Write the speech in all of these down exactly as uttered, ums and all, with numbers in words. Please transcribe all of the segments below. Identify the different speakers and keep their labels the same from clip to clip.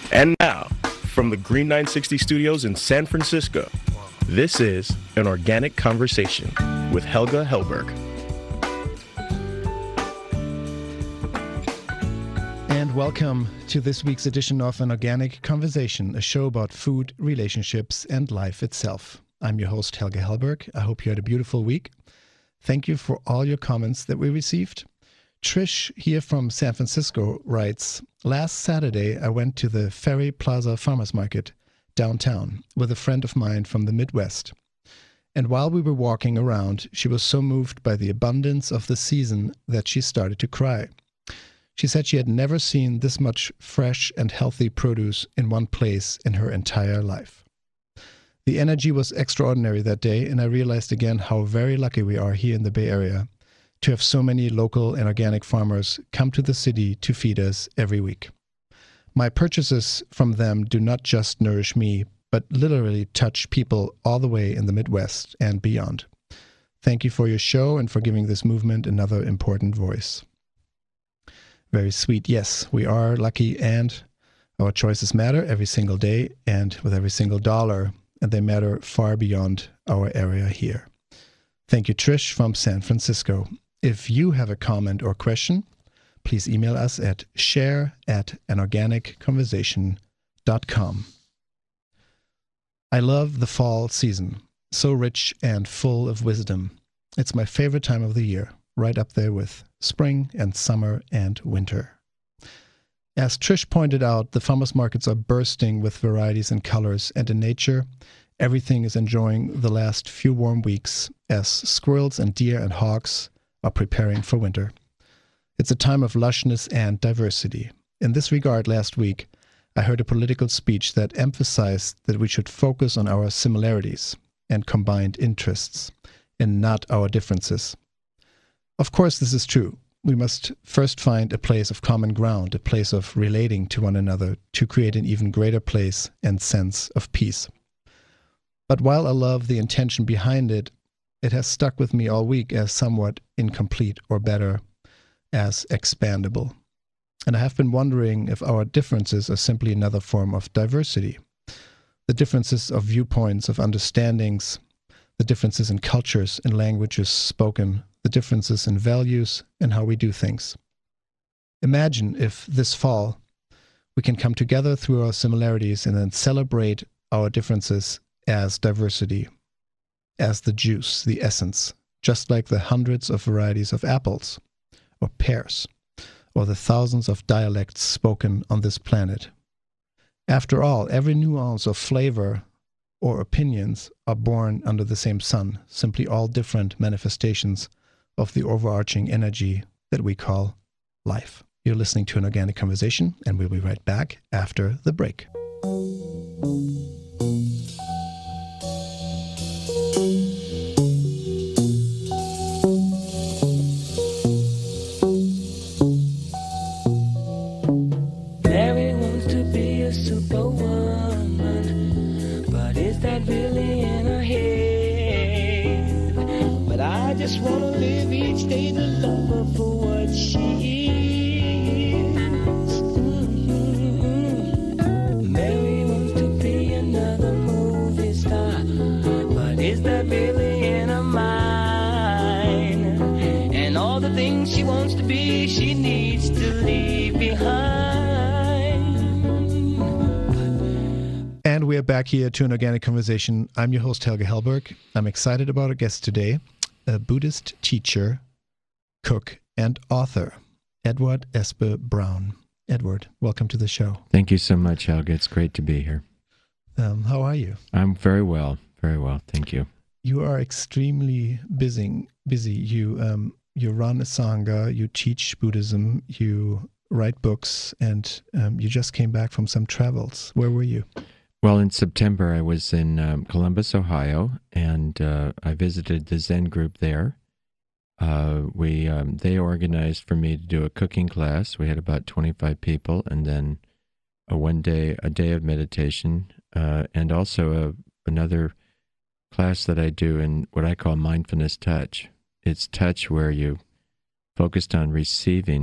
Speaker 1: And now, from the Green nine sixty studios in San Francisco, this is An Organic Conversation with Helga Hellberg.
Speaker 2: And welcome to this week's edition of An Organic Conversation, a show about food, relationships, and life itself. I'm your host, Helga Hellberg. I hope you had a beautiful week. Thank you for all your comments that we received. Trish here from San Francisco writes, last Saturday I went to the Ferry Plaza Farmers Market downtown with a friend of mine from the Midwest. And while we were walking around, she was so moved by the abundance of the season that she started to cry. She said she had never seen this much fresh and healthy produce in one place in her entire life. The energy was extraordinary that day, and I realized again how very lucky we are here in the Bay Area to have so many local and organic farmers come to the city to feed us every week. My purchases from them do not just nourish me, but literally touch people all the way in the Midwest and beyond. Thank you for your show and for giving this movement another important voice. Very sweet. Yes, we are lucky, and our choices matter every single day and with every single dollar, and they matter far beyond our area here. Thank you, Trish from San Francisco. If you have a comment or question, please email us at share at an organic conversation dot com. I love the fall season, so rich and full of wisdom. It's my favorite time of the year, right up there with spring and summer and winter. As Trish pointed out, the farmers markets are bursting with varieties and colors, and in nature, everything is enjoying the last few warm weeks as squirrels and deer and hawks are preparing for winter. It's a time of lushness and diversity. In this regard, last week, I heard a political speech that emphasized that we should focus on our similarities and combined interests, and not our differences. Of course, this is true. We must first find a place of common ground, a place of relating to one another to create an even greater place and sense of peace. But while I love the intention behind it, it has stuck with me all week as somewhat incomplete, or better, as expandable. And I have been wondering if our differences are simply another form of diversity. The differences of viewpoints, of understandings, the differences in cultures and languages spoken, the differences in values and how we do things. Imagine if this fall we can come together through our similarities and then celebrate our differences as diversity, as the juice, the essence, just like the hundreds of varieties of apples or pears, or the thousands of dialects spoken on this planet. After all, every nuance of flavor or opinions are born under the same sun, simply all different manifestations of the overarching energy that we call life. You're listening to An Organic Conversation, and we'll be right back after the break.
Speaker 3: Mary wants to be a superwoman, but is that really in her head? But I just want to live each day to love her for what she is. Mm-hmm. Mary wants to be another movie star, but is that really in her mind? And all the things she wants to be, she needs to leave behind.
Speaker 2: And we are back here to An Organic Conversation. I'm your host, Helga Hellberg. I'm excited about our guest today, a Buddhist teacher, cook, and author, Edward Espe Brown. Edward, welcome to the show.
Speaker 4: Thank you so much, Helga. It's great to be here.
Speaker 2: Um, how are you?
Speaker 4: I'm very well, very well. Thank you.
Speaker 2: You are extremely busy. Busy. You um, you run a sangha. You teach Buddhism. You write books, and um, you just came back from some travels. Where were you?
Speaker 4: Well, in September, I was in um, Columbus, Ohio, and uh, I visited the Zen group there. Uh, we um, they organized for me to do a cooking class. We had about twenty-five people, and then a one day a day of meditation, uh, and also a, another class that I do in what I call mindfulness touch. It's touch where you focused on receiving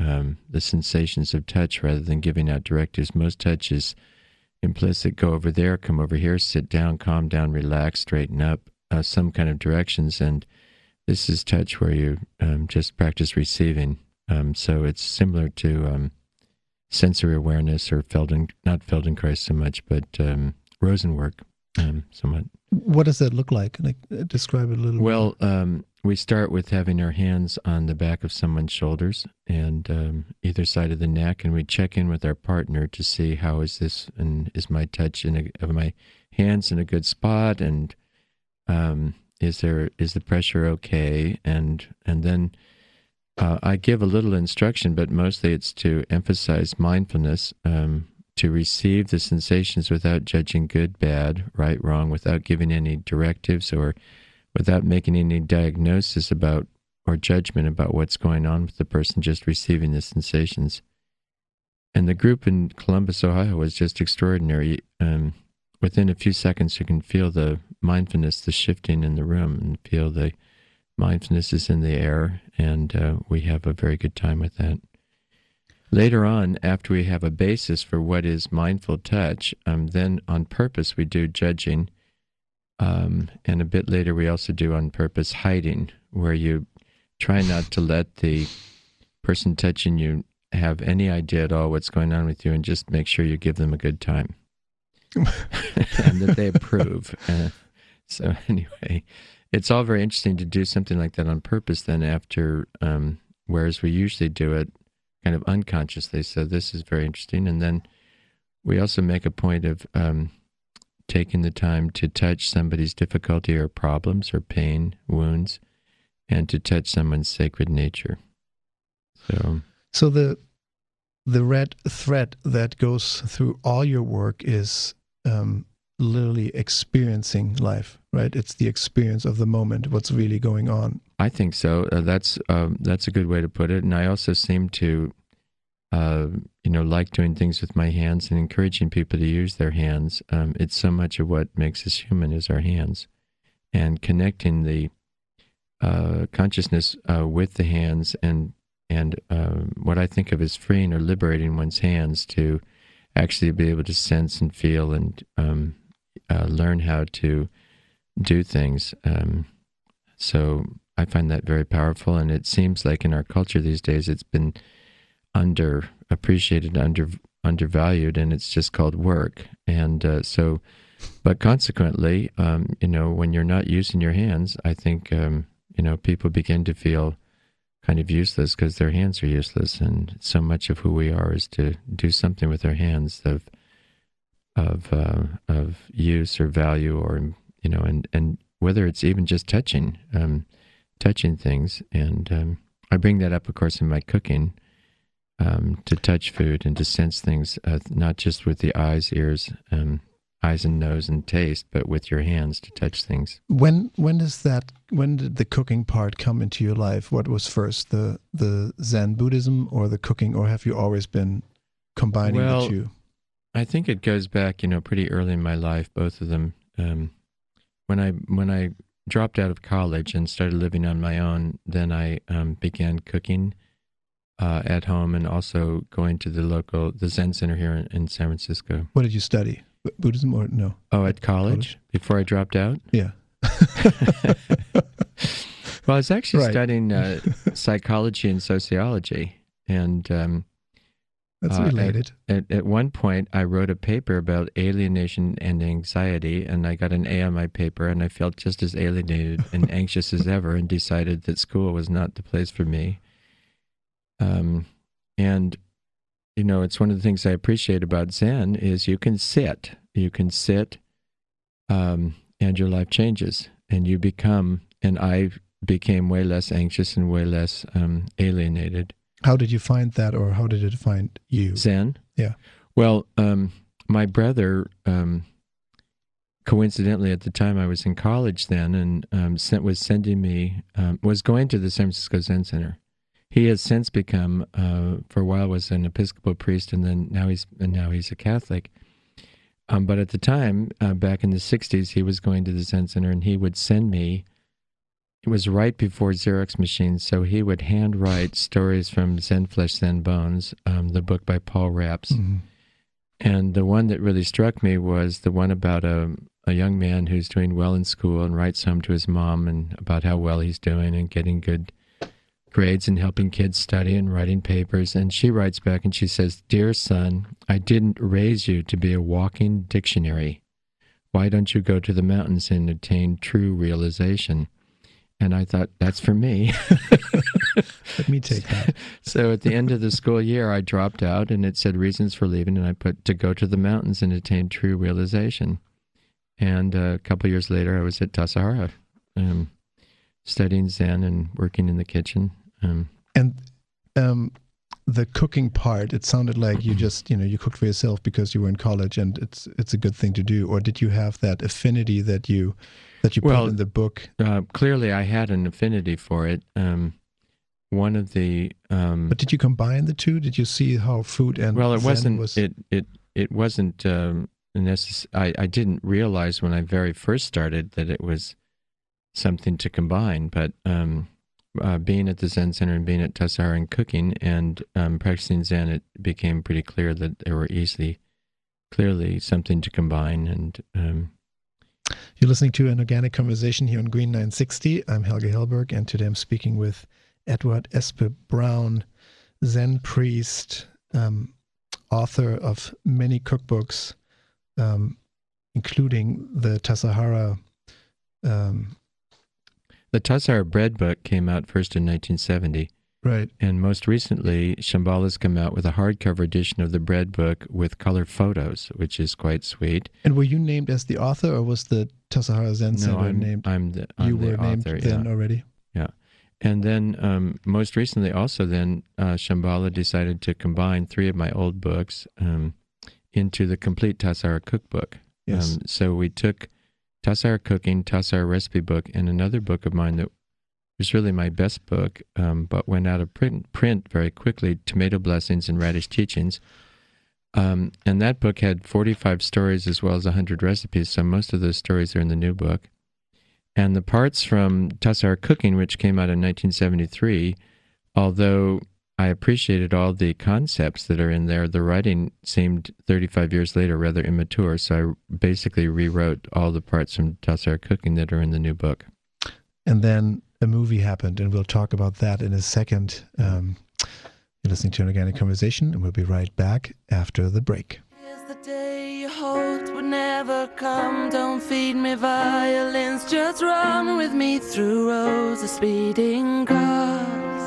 Speaker 4: um, the sensations of touch rather than giving out directives. Most touch is implicit, go over there, come over here, sit down, calm down, relax, straighten up, uh, some kind of directions. And this is touch where you um, just practice receiving. Um, so it's similar to um, sensory awareness or Felden, not Feldenkrais so much, but um, Rosenwork um, somewhat.
Speaker 2: What does that look like? Like, uh, describe it a little.
Speaker 4: Well, um, we start with having our hands on the back of someone's shoulders and um, either side of the neck, and we check in with our partner to see how is this, and is my touch in a, are my hands in a good spot, and um, is there is the pressure okay, and and then uh, I give a little instruction, but mostly it's to emphasize mindfulness. Um, to receive the sensations without judging good, bad, right, wrong, without giving any directives or without making any diagnosis about or judgment about what's going on with the person, just receiving the sensations. And the group in Columbus, Ohio was just extraordinary. Um, within a few seconds, you can feel the mindfulness, the shifting in the room, and feel the mindfulness is in the air, and uh, we have a very good time with that. Later on, after we have a basis for what is mindful touch, um, then on purpose we do judging, um, and a bit later we also do on purpose hiding, where you try not to let the person touching you have any idea at all what's going on with you, and just make sure you give them a good time and that they approve. Uh, so anyway, it's all very interesting to do something like that on purpose then after, um, whereas we usually do it kind of unconsciously. So this is very interesting. And then we also make a point of um, taking the time to touch somebody's difficulty or problems or pain, wounds, and to touch someone's sacred nature. So,
Speaker 2: so the the red thread that goes through all your work is um, literally experiencing life, right? It's the experience of the moment, what's really going on.
Speaker 4: I think so. Uh, that's um, that's a good way to put it. And I also seem to, uh, you know, like doing things with my hands and encouraging people to use their hands. Um, it's so much of what makes us human is our hands, and connecting the uh, consciousness uh, with the hands, and and uh, what I think of as freeing or liberating one's hands to actually be able to sense and feel and um, uh, learn how to do things. Um, so. I find that very powerful, and it seems like in our culture these days it's been underappreciated, under undervalued, and it's just called work. And uh, so, but consequently, um, you know, when you're not using your hands, I think, um, you know, people begin to feel kind of useless because their hands are useless, and so much of who we are is to do something with our hands of of uh, of use or value, or you know, and and whether it's even just touching. Um, touching things, and um, I bring that up, of course, in my cooking, um, to touch food and to sense things, uh, not just with the eyes, ears, um, eyes and nose and taste, but with your hands to touch things.
Speaker 2: When when does that? When did the cooking part come into your life? What was first, the the Zen Buddhism or the cooking, or have you always been combining
Speaker 4: well,
Speaker 2: the two?
Speaker 4: I think it goes back, you know, pretty early in my life, both of them. Um, when I when I dropped out of college and started living on my own, then I um, began cooking uh, at home, and also going to the local, the Zen Center here in, in San Francisco.
Speaker 2: What did you study? B- Buddhism or no?
Speaker 4: Oh, at college, college? Before I dropped out?
Speaker 2: Yeah.
Speaker 4: Well, I was actually
Speaker 2: right.
Speaker 4: studying uh, psychology and sociology, and um,
Speaker 2: that's
Speaker 4: uh,
Speaker 2: related.
Speaker 4: At, at, at one point, I wrote a paper about alienation and anxiety, and I got an A on my paper, and I felt just as alienated and anxious as ever, and decided that school was not the place for me. Um, and, you know, it's one of the things I appreciate about Zen is you can sit. You can sit, um, and your life changes, and you become, and I became way less anxious and way less um, alienated.
Speaker 2: How did you find that, or how did it find you?
Speaker 4: Zen?
Speaker 2: Yeah.
Speaker 4: Well, um, my brother, um, coincidentally, at the time I was in college then, and um, sent, was sending me, um, was going to the San Francisco Zen Center. He has since become, uh, for a while, was an Episcopal priest, and then now he's and now he's a Catholic. Um, but at the time, uh, back in the sixties, he was going to the Zen Center, and he would send me it was right before Xerox machines, so he would handwrite stories from Zen Flesh, Zen Bones, um, the book by Paul Rapps.
Speaker 2: Mm-hmm.
Speaker 4: And the one that really struck me was the one about a, a young man who's doing well in school and writes home to his mom and about how well he's doing and getting good grades and helping kids study and writing papers. And she writes back and she says, "Dear son, I didn't raise you to be a walking dictionary. Why don't you go to the mountains and attain true realization?" And I thought, that's for me.
Speaker 2: Let me take that.
Speaker 4: So at the end of the school year, I dropped out, and it said reasons for leaving, and I put to go to the mountains and attain true realization. And uh, a couple of years later, I was at Tassajara, um, studying Zen and working in the kitchen. Um,
Speaker 2: and um, the cooking part, it sounded like you just, you know, you cooked for yourself because you were in college, and it's it's a good thing to do. Or did you have that affinity that you that you
Speaker 4: well,
Speaker 2: put in the book?
Speaker 4: Uh, clearly, I had an affinity for it. Um, one of the um,
Speaker 2: but did you combine the two? Did you see how food and
Speaker 4: well, it
Speaker 2: Zen
Speaker 4: wasn't
Speaker 2: was...
Speaker 4: it it it wasn't um, necess- I I didn't realize when I very first started that it was something to combine, but. Um, Uh, being at the Zen Center and being at Tassajara and cooking and um, practicing Zen, it became pretty clear that there were easily, clearly something to combine. And um,
Speaker 2: you're listening to An Organic Conversation here on Green nine sixty. I'm Helge Hellberg, and today I'm speaking with Edward Espe Brown, Zen priest, um, author of many cookbooks, um, including the Tassajara. Um,
Speaker 4: The Tassajara Bread Book came out first in nineteen seventy.
Speaker 2: Right.
Speaker 4: And most recently, Shambhala's come out with a hardcover edition of the Bread Book with color photos, which is quite sweet.
Speaker 2: And were you named as the author, or was the Tassajara Zen Center
Speaker 4: no, I'm,
Speaker 2: named?
Speaker 4: I'm the I'm
Speaker 2: you
Speaker 4: the
Speaker 2: were
Speaker 4: author,
Speaker 2: named then
Speaker 4: yeah.
Speaker 2: already?
Speaker 4: Yeah. And then um, most recently also then, uh, Shambhala decided to combine three of my old books um, into the complete Tassajara cookbook.
Speaker 2: Yes.
Speaker 4: Um, so we took Tassajara Cooking, Tassajara Recipe Book, and another book of mine that was really my best book, um, but went out of print, print very quickly, Tomato Blessings and Radish Teachings. Um, and that book had forty-five stories as well as one hundred recipes, so most of those stories are in the new book. And the parts from Tassajara Cooking, which came out in nineteen seventy-three, although I appreciated all the concepts that are in there, the writing seemed thirty-five years later rather immature, so I basically rewrote all the parts from Tassajara Cooking that are in the new book.
Speaker 2: And then a movie happened, and we'll talk about that in a second. Um, you're listening to An Organic Conversation, and we'll be right back after the break.
Speaker 3: Here's the day you hoped would never come. Don't feed me violins, just run with me through rows of speeding cars.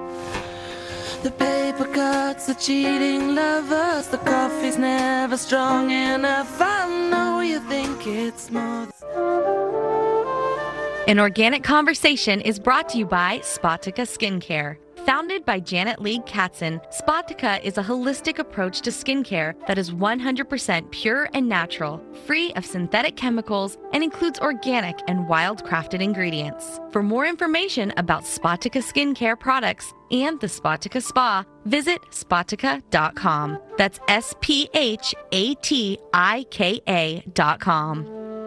Speaker 3: The paper cuts, the cheating lovers, the coffee's never strong enough. I know you think it's more.
Speaker 5: An Organic Conversation is brought to you by Spotica Skincare. Founded by Janet Lee Katzen, Spotica is a holistic approach to skincare that is one hundred percent pure and natural, free of synthetic chemicals, and includes organic and wild-crafted ingredients. For more information about Spotica Skincare products and the Spotica Spa, visit spotica dot com. That's S P H A T I K A dot com.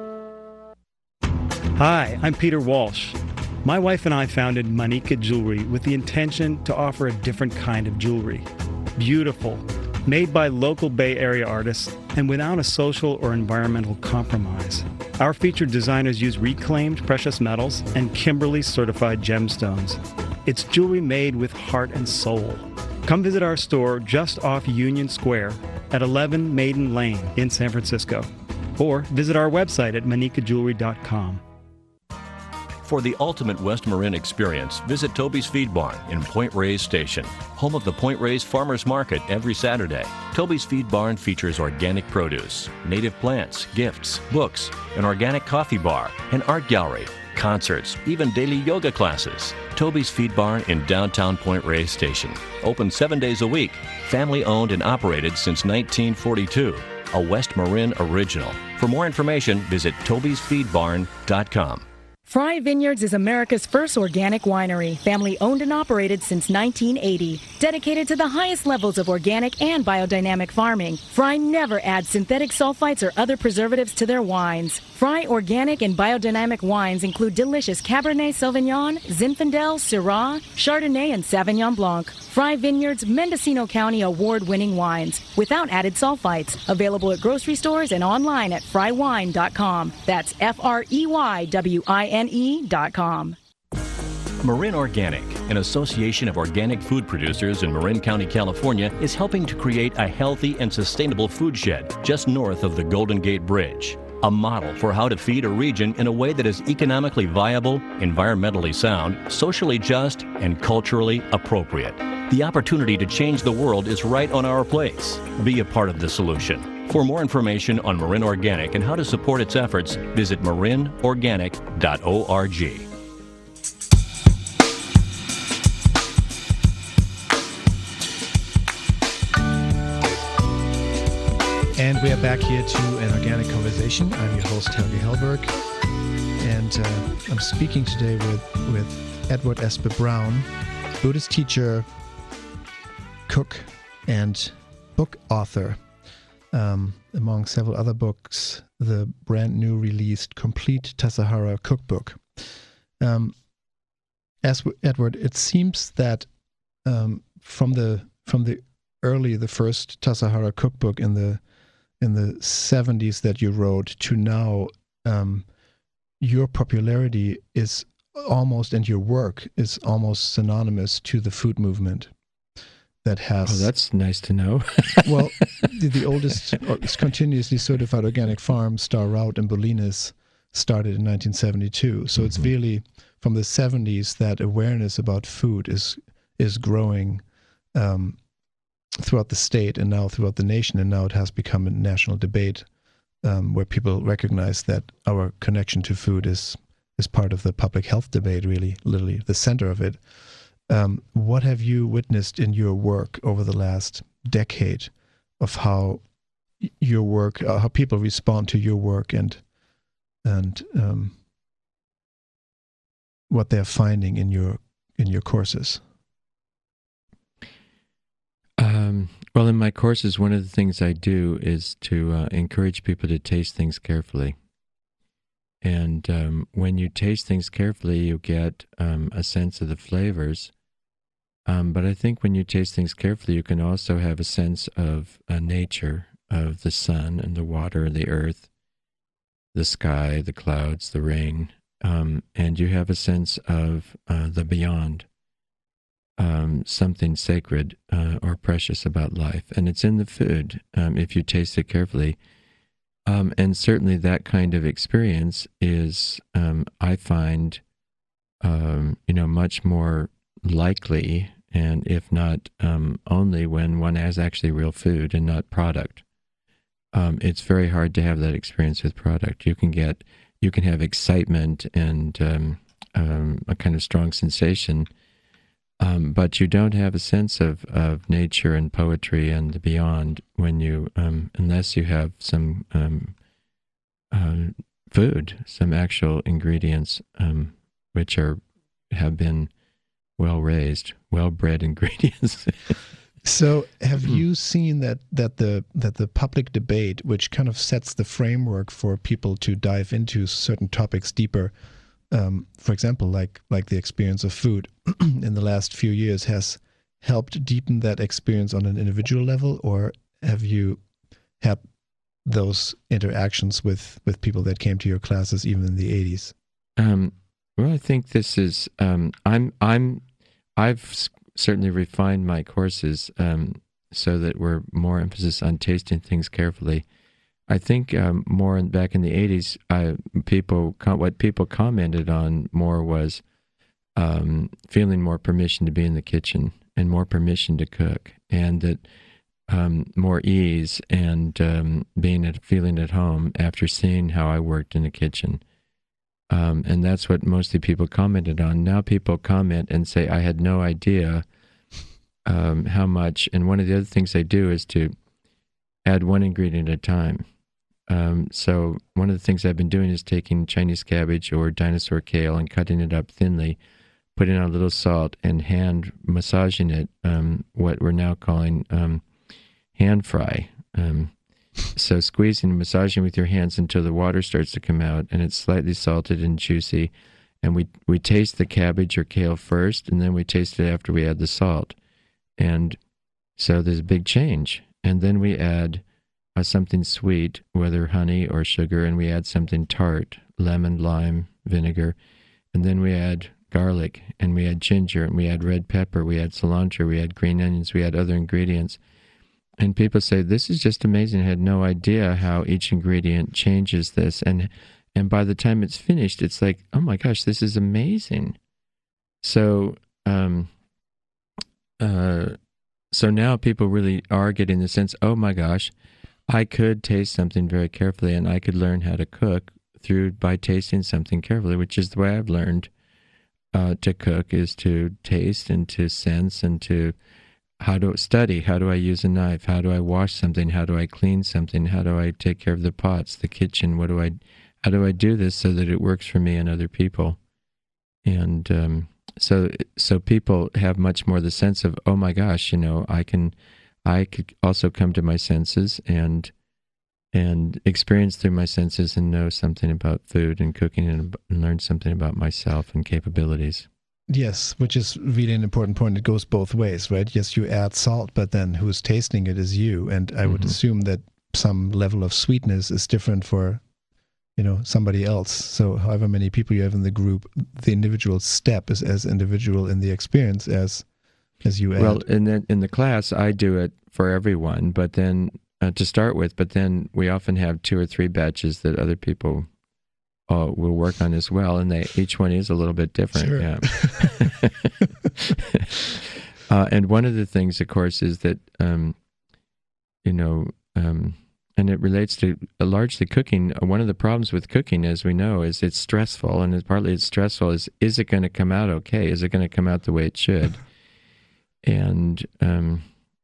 Speaker 6: Hi, I'm Peter Walsh. My wife and I founded Manika Jewelry with the intention to offer a different kind of jewelry. Beautiful, made by local Bay Area artists, and without a social or environmental compromise. Our featured designers use reclaimed precious metals and Kimberly certified gemstones. It's jewelry made with heart and soul. Come visit our store just off Union Square at eleven Maiden Lane in San Francisco, or visit our website at manika jewelry dot com.
Speaker 7: For the ultimate West Marin experience, visit Toby's Feed Barn in Point Reyes Station, home of the Point Reyes Farmers Market every Saturday. Toby's Feed Barn features organic produce, native plants, gifts, books, an organic coffee bar, an art gallery, concerts, even daily yoga classes. Toby's Feed Barn in downtown Point Reyes Station. Open seven days a week. Family owned and operated since nineteen forty-two. A West Marin original. For more information, visit tobys feed barn dot com.
Speaker 8: Fry Vineyards is America's first organic winery, family owned and operated since nineteen eighty. Dedicated to the highest levels of organic and biodynamic farming, Fry never adds synthetic sulfites or other preservatives to their wines. Fry organic and biodynamic wines include delicious Cabernet Sauvignon, Zinfandel, Syrah, Chardonnay, and Sauvignon Blanc. Fry Vineyards Mendocino County award-winning wines without added sulfites. Available at grocery stores and online at fry wine dot com. That's F R E Y W I N E dot com.
Speaker 7: Marin Organic, an association of organic food producers in Marin County, California, is helping to create a healthy and sustainable food shed just north of the Golden Gate Bridge. A model for how to feed a region in a way that is economically viable, environmentally sound, socially just, and culturally appropriate. The opportunity to change the world is right on our plates. Be a part of the solution. For more information on Marin Organic and how to support its efforts, visit marin organic dot org.
Speaker 2: And we are back here to an organic conversation. I'm your host, Helge Hellberg, and uh, I'm speaking today with, with Edward Espe Brown, Buddhist teacher, cook, and book author. Um, among several other books, the brand new released Complete Tassajara Cookbook. Um, as Edward, it seems that um, from the from the early, the first Tassajara Cookbook in the in the seventies that you wrote to now, um, your popularity is almost, and your work is almost synonymous to the food movement that has...
Speaker 4: Oh, that's nice to know.
Speaker 2: Well, the, the oldest continuously certified organic farm, Star Route in Bolinas, started in nineteen seventy-two. So mm-hmm. It's really from the seventies that awareness about food is is growing um, throughout the state and now throughout the nation, and now it has become a national debate um, where people recognize that our connection to food is is part of the public health debate, really, literally the center of it. Um, what have you witnessed in your work over the last decade of how your work, uh, how people respond to your work, and and um, what they're finding in your in your courses?
Speaker 4: Um, well, in my courses, one of the things I do is to uh, encourage people to taste things carefully. And um, when you taste things carefully, you get um, a sense of the flavors. Um, but I think when you taste things carefully, you can also have a sense of uh, nature, of the sun and the water and the earth, the sky, the clouds, the rain. Um, and you have a sense of uh, the beyond. Um, something sacred uh, or precious about life. And it's in the food, um, if you taste it carefully. Um, and certainly that kind of experience is, um, I find, um, you know, much more likely, and if not um, only when one has actually real food and not product. Um, it's very hard to have that experience with product. You can get, you can have excitement and um, um, a kind of strong sensation, Um, but you don't have a sense of, of nature and poetry and the beyond when you, um, unless you have some um, uh, food, some actual ingredients um, which are have been well raised, well bred ingredients.
Speaker 2: So, have you seen that that the that the public debate, which kind of sets the framework for people to dive into certain topics deeper? Um, for example, like like the experience of food in the last few years, has helped deepen that experience on an individual level, or have you had those interactions with, with people that came to your classes even in the eighties?
Speaker 4: Um, well, I think this is um, I'm I'm I've certainly refined my courses um, so that we're more emphasis on tasting things carefully. I think um, more in, back in the eighties, uh, people what people commented on more was um, feeling more permission to be in the kitchen and more permission to cook, and that um, more ease and um, being at, feeling at home after seeing how I worked in the kitchen. Um, and that's what mostly people commented on. Now people comment and say, I had no idea um, how much. And one of the other things they do is to add one ingredient at a time. um, so one of the things I've been doing is taking Chinese cabbage or dinosaur kale and cutting it up thinly, putting on a little salt and hand massaging it, um, what we're now calling um, hand fry. Um, so squeezing and massaging with your hands until the water starts to come out and it's slightly salted and juicy. And we, we taste the cabbage or kale first, and then we taste it after we add the salt. And so there's a big change. And then we add uh, something sweet, whether honey or sugar, and we add something tart, lemon, lime, vinegar. And then we add garlic, and we add ginger, and we add red pepper, we add cilantro, we add green onions, we add other ingredients. And people say, this is just amazing. I had no idea how each ingredient changes this. And and by the time it's finished, it's like, oh my gosh, this is amazing. So, um, uh, so now people really are getting the sense, oh my gosh, I could taste something very carefully, and I could learn how to cook through by tasting something carefully, which is the way I've learned uh, to cook, is to taste and to sense and to how to study. How do I use a knife? How do I wash something? How do I clean something? How do I take care of the pots, the kitchen? What do I, how do I do this so that it works for me and other people? And um, so, so people have much more the sense of, oh my gosh, you know, I can, I could also come to my senses and and experience through my senses and know something about food and cooking and, and learn something about myself and capabilities.
Speaker 2: Yes, which is really an important point. It goes both ways, right? Yes, you add salt, but then who's tasting it is you. And I would mm-hmm. assume that some level of sweetness is different for, you know, somebody else. So however many people you have in the group, the individual step is as individual in the experience as as you add.
Speaker 4: Well, in the, in the class, I do it for everyone, but then uh, to start with, but then we often have two or three batches that other people Uh, we'll work on as well, and they each one is a little bit different.
Speaker 2: Sure.
Speaker 4: Yeah. uh, and one of the things, of course, is that um, you know, um, and it relates to uh, largely cooking. Uh, one of the problems with cooking, as we know, is it's stressful, and it's partly it's stressful. Is is it going to come out okay? Is it going to come out the way it should? and um,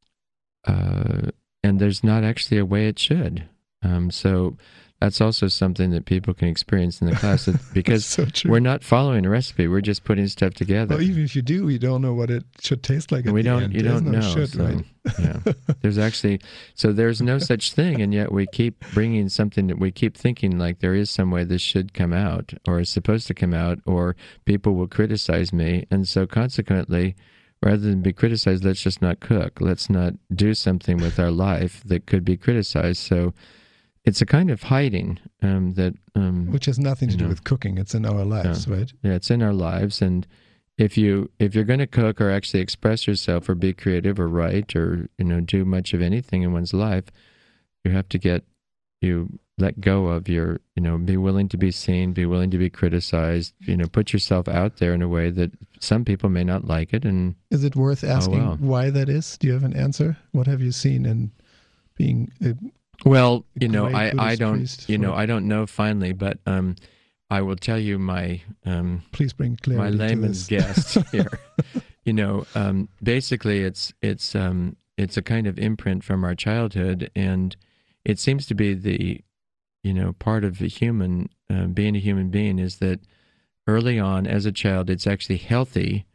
Speaker 4: uh, and there's not actually a way it should. Um, so. That's also something that people can experience in the class, that because
Speaker 2: so
Speaker 4: we're not following a recipe; we're just putting stuff together.
Speaker 2: Well, even if you do, you don't know what it should taste like. At
Speaker 4: we
Speaker 2: the
Speaker 4: don't.
Speaker 2: end.
Speaker 4: You
Speaker 2: There's
Speaker 4: don't
Speaker 2: no
Speaker 4: know.
Speaker 2: Should,
Speaker 4: so,
Speaker 2: right?
Speaker 4: yeah, there's actually so there's no such thing, and yet we keep bringing something that we keep thinking like there is some way this should come out, or is supposed to come out, or people will criticize me, and so consequently, rather than be criticized, let's just not cook. Let's not do something with our life that could be criticized. So. It's a kind of hiding um, that... Um,
Speaker 2: Which has nothing to do
Speaker 4: know,
Speaker 2: with cooking. It's in our lives,
Speaker 4: yeah,
Speaker 2: right?
Speaker 4: Yeah, it's in our lives. And if, you, if you're going to cook or actually express yourself or be creative or write or, you know, do much of anything in one's life, you have to get, you let go of your, you know, be willing to be seen, be willing to be criticized, you know, put yourself out there in a way that some people may not like it. And
Speaker 2: is it worth asking
Speaker 4: oh, well.
Speaker 2: why that is? Do you have an answer? What have you seen in being... A,
Speaker 4: Well, you know, I, I don't, you
Speaker 2: for...
Speaker 4: know, I don't know finally, but um, I will tell you my, um,
Speaker 2: please bring clarity
Speaker 4: my layman's
Speaker 2: to this.
Speaker 4: guest here. You know, um, basically, it's it's um, it's a kind of imprint from our childhood, and it seems to be the, you know, part of a human uh, being a human being is that early on as a child, it's actually healthy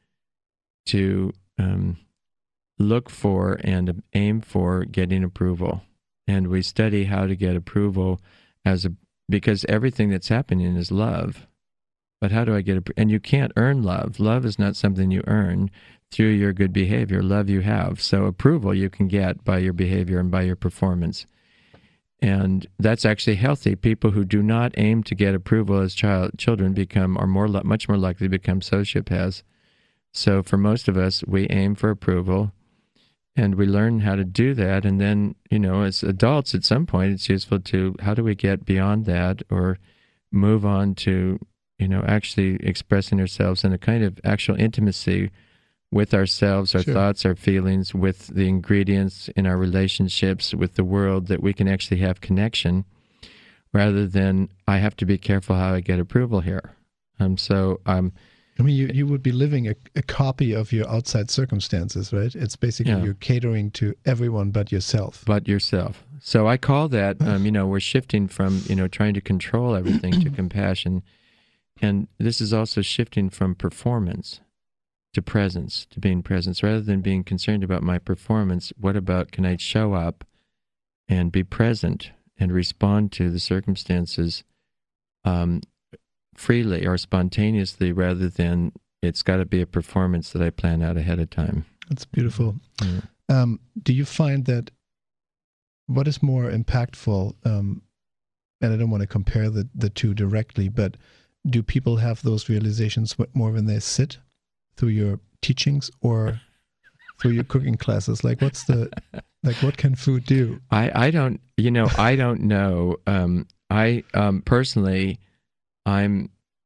Speaker 4: to um, look for and aim for getting approval. And we study how to get approval as a, because everything that's happening is love. But how do I get, a, and you can't earn love. Love is not something you earn through your good behavior. Love you have. So approval you can get by your behavior and by your performance. And that's actually healthy. People who do not aim to get approval as child, children become, are more, much more likely to become sociopaths. So for most of us, we aim for approval. And we learn how to do that. And then, you know, as adults, at some point, it's useful to, how do we get beyond that or move on to, you know, actually expressing ourselves in a kind of actual intimacy with ourselves, our
Speaker 2: sure.
Speaker 4: thoughts, our feelings, with the ingredients in our relationships, with the world, that we can actually have connection rather than I have to be careful how I get approval here. Um, so, um,
Speaker 2: I mean, you, you would be living a, a copy of your outside circumstances, right? It's basically
Speaker 4: Yeah.
Speaker 2: you're catering to everyone but yourself.
Speaker 4: But yourself. So I call that, um, you know, we're shifting from, you know, trying to control everything to compassion. And this is also shifting from performance to presence, to being presence. Rather than being concerned about my performance, what about can I show up and be present and respond to the circumstances um, freely or spontaneously, rather than it's got to be a performance that I plan out ahead of time.
Speaker 2: That's beautiful.
Speaker 4: Yeah.
Speaker 2: Um, do you find that what is more impactful, um, and I don't want to compare the, the two directly, but do people have those realizations more when they sit through your teachings or through your cooking classes? Like what's the, like what can food do?
Speaker 4: I, I don't, you know, I don't know. Um, I um, personally, I'm,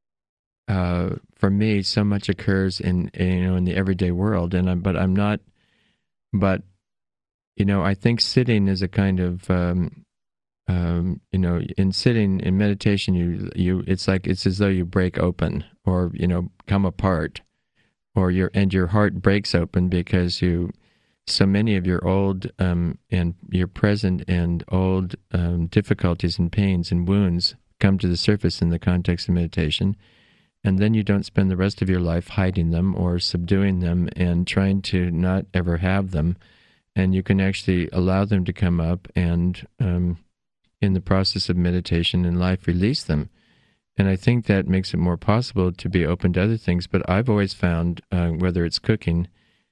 Speaker 4: uh, for me, so much occurs in, in, you know, in the everyday world, and I'm, but I'm not, but, you know, I think sitting is a kind of, um, um, you know, in sitting in meditation, you, you, it's like, it's as though you break open or, you know, come apart, or your, and your heart breaks open because you, so many of your old, um, and your present and old, um, difficulties and pains and wounds come to the surface in the context of meditation. And then you don't spend the rest of your life hiding them or subduing them and trying to not ever have them. And you can actually allow them to come up and, um, in the process of meditation and life, release them. And I think that makes it more possible to be open to other things. But I've always found, uh, whether it's cooking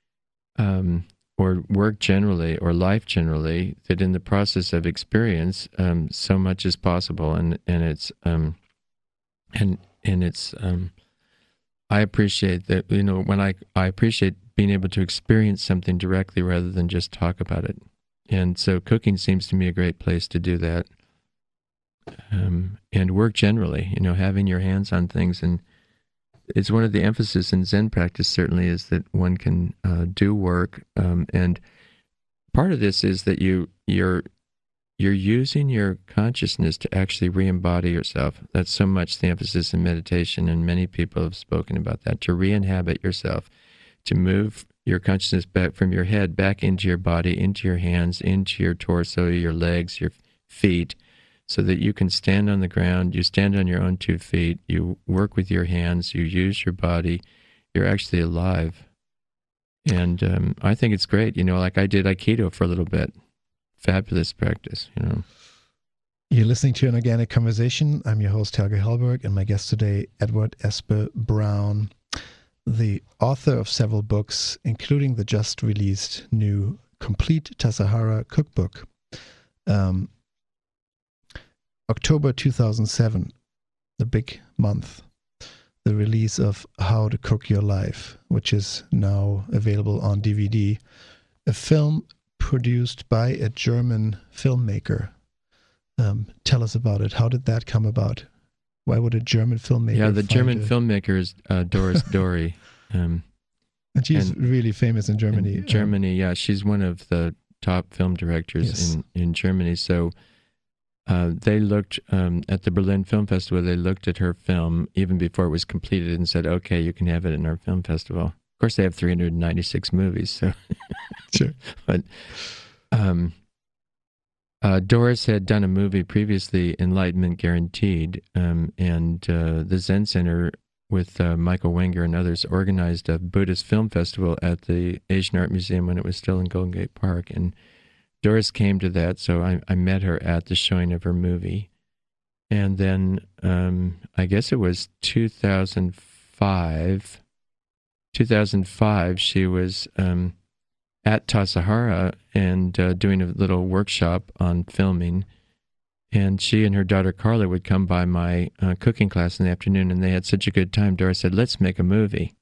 Speaker 4: um, or work generally or life generally, that in the process of experience, um, so much is possible. And, and it's, um, and, and it's, um, I appreciate that, you know, when I, I appreciate being able to experience something directly rather than just talk about it. And so cooking seems to me a great place to do that. Um, and work generally, you know, having your hands on things. And it's one of the emphasis in Zen practice certainly is that one can uh, do work. Um, and part of this is that you, you're, you're using your consciousness to actually re-embody yourself. That's so much the emphasis in meditation, and many people have spoken about that, to re-inhabit yourself, to move your consciousness back from your head, back into your body, into your hands, into your torso, your legs, your feet, so that you can stand on the ground, you stand on your own two feet, you work with your hands, you use your body, you're actually alive. And um, I think it's great, you know, like I did Aikido for a little bit. Fabulous practice, you know.
Speaker 2: You're listening to An Organic Conversation. I'm your host, Helge Hellberg, and my guest today, Edward Esper Brown, the author of several books, including the just released new Complete Tassajara Cookbook. Um, October two thousand seven, the big month, the release of How to Cook Your Life, which is now available on D V D, a film produced by a German filmmaker. Um, tell us about it. How did that come about? Why would a German filmmaker?
Speaker 4: Yeah, the German
Speaker 2: a...
Speaker 4: filmmaker is uh, Doris Dörrie. Um,
Speaker 2: and she's
Speaker 4: and
Speaker 2: really famous in Germany.
Speaker 4: In Germany, um, yeah. She's one of the top film directors
Speaker 2: yes.
Speaker 4: in, in Germany. So uh, they looked um, at the Berlin Film Festival, they looked at her film even before it was completed and said, okay, you can have it in our film festival. Of course, they have three hundred ninety-six movies, so...
Speaker 2: Sure.
Speaker 4: But um, uh, Doris had done a movie previously, Enlightenment Guaranteed, um, and uh, the Zen Center with uh, Michael Wenger and others organized a Buddhist film festival at the Asian Art Museum when it was still in Golden Gate Park. And Doris came to that, so I, I met her at the showing of her movie. And then um, I guess it was two thousand five. two thousand five, she was... Um, at Tassajara and uh, doing a little workshop on filming. And she and her daughter Carla would come by my uh, cooking class in the afternoon, and they had such a good time. Doris said, let's make a movie.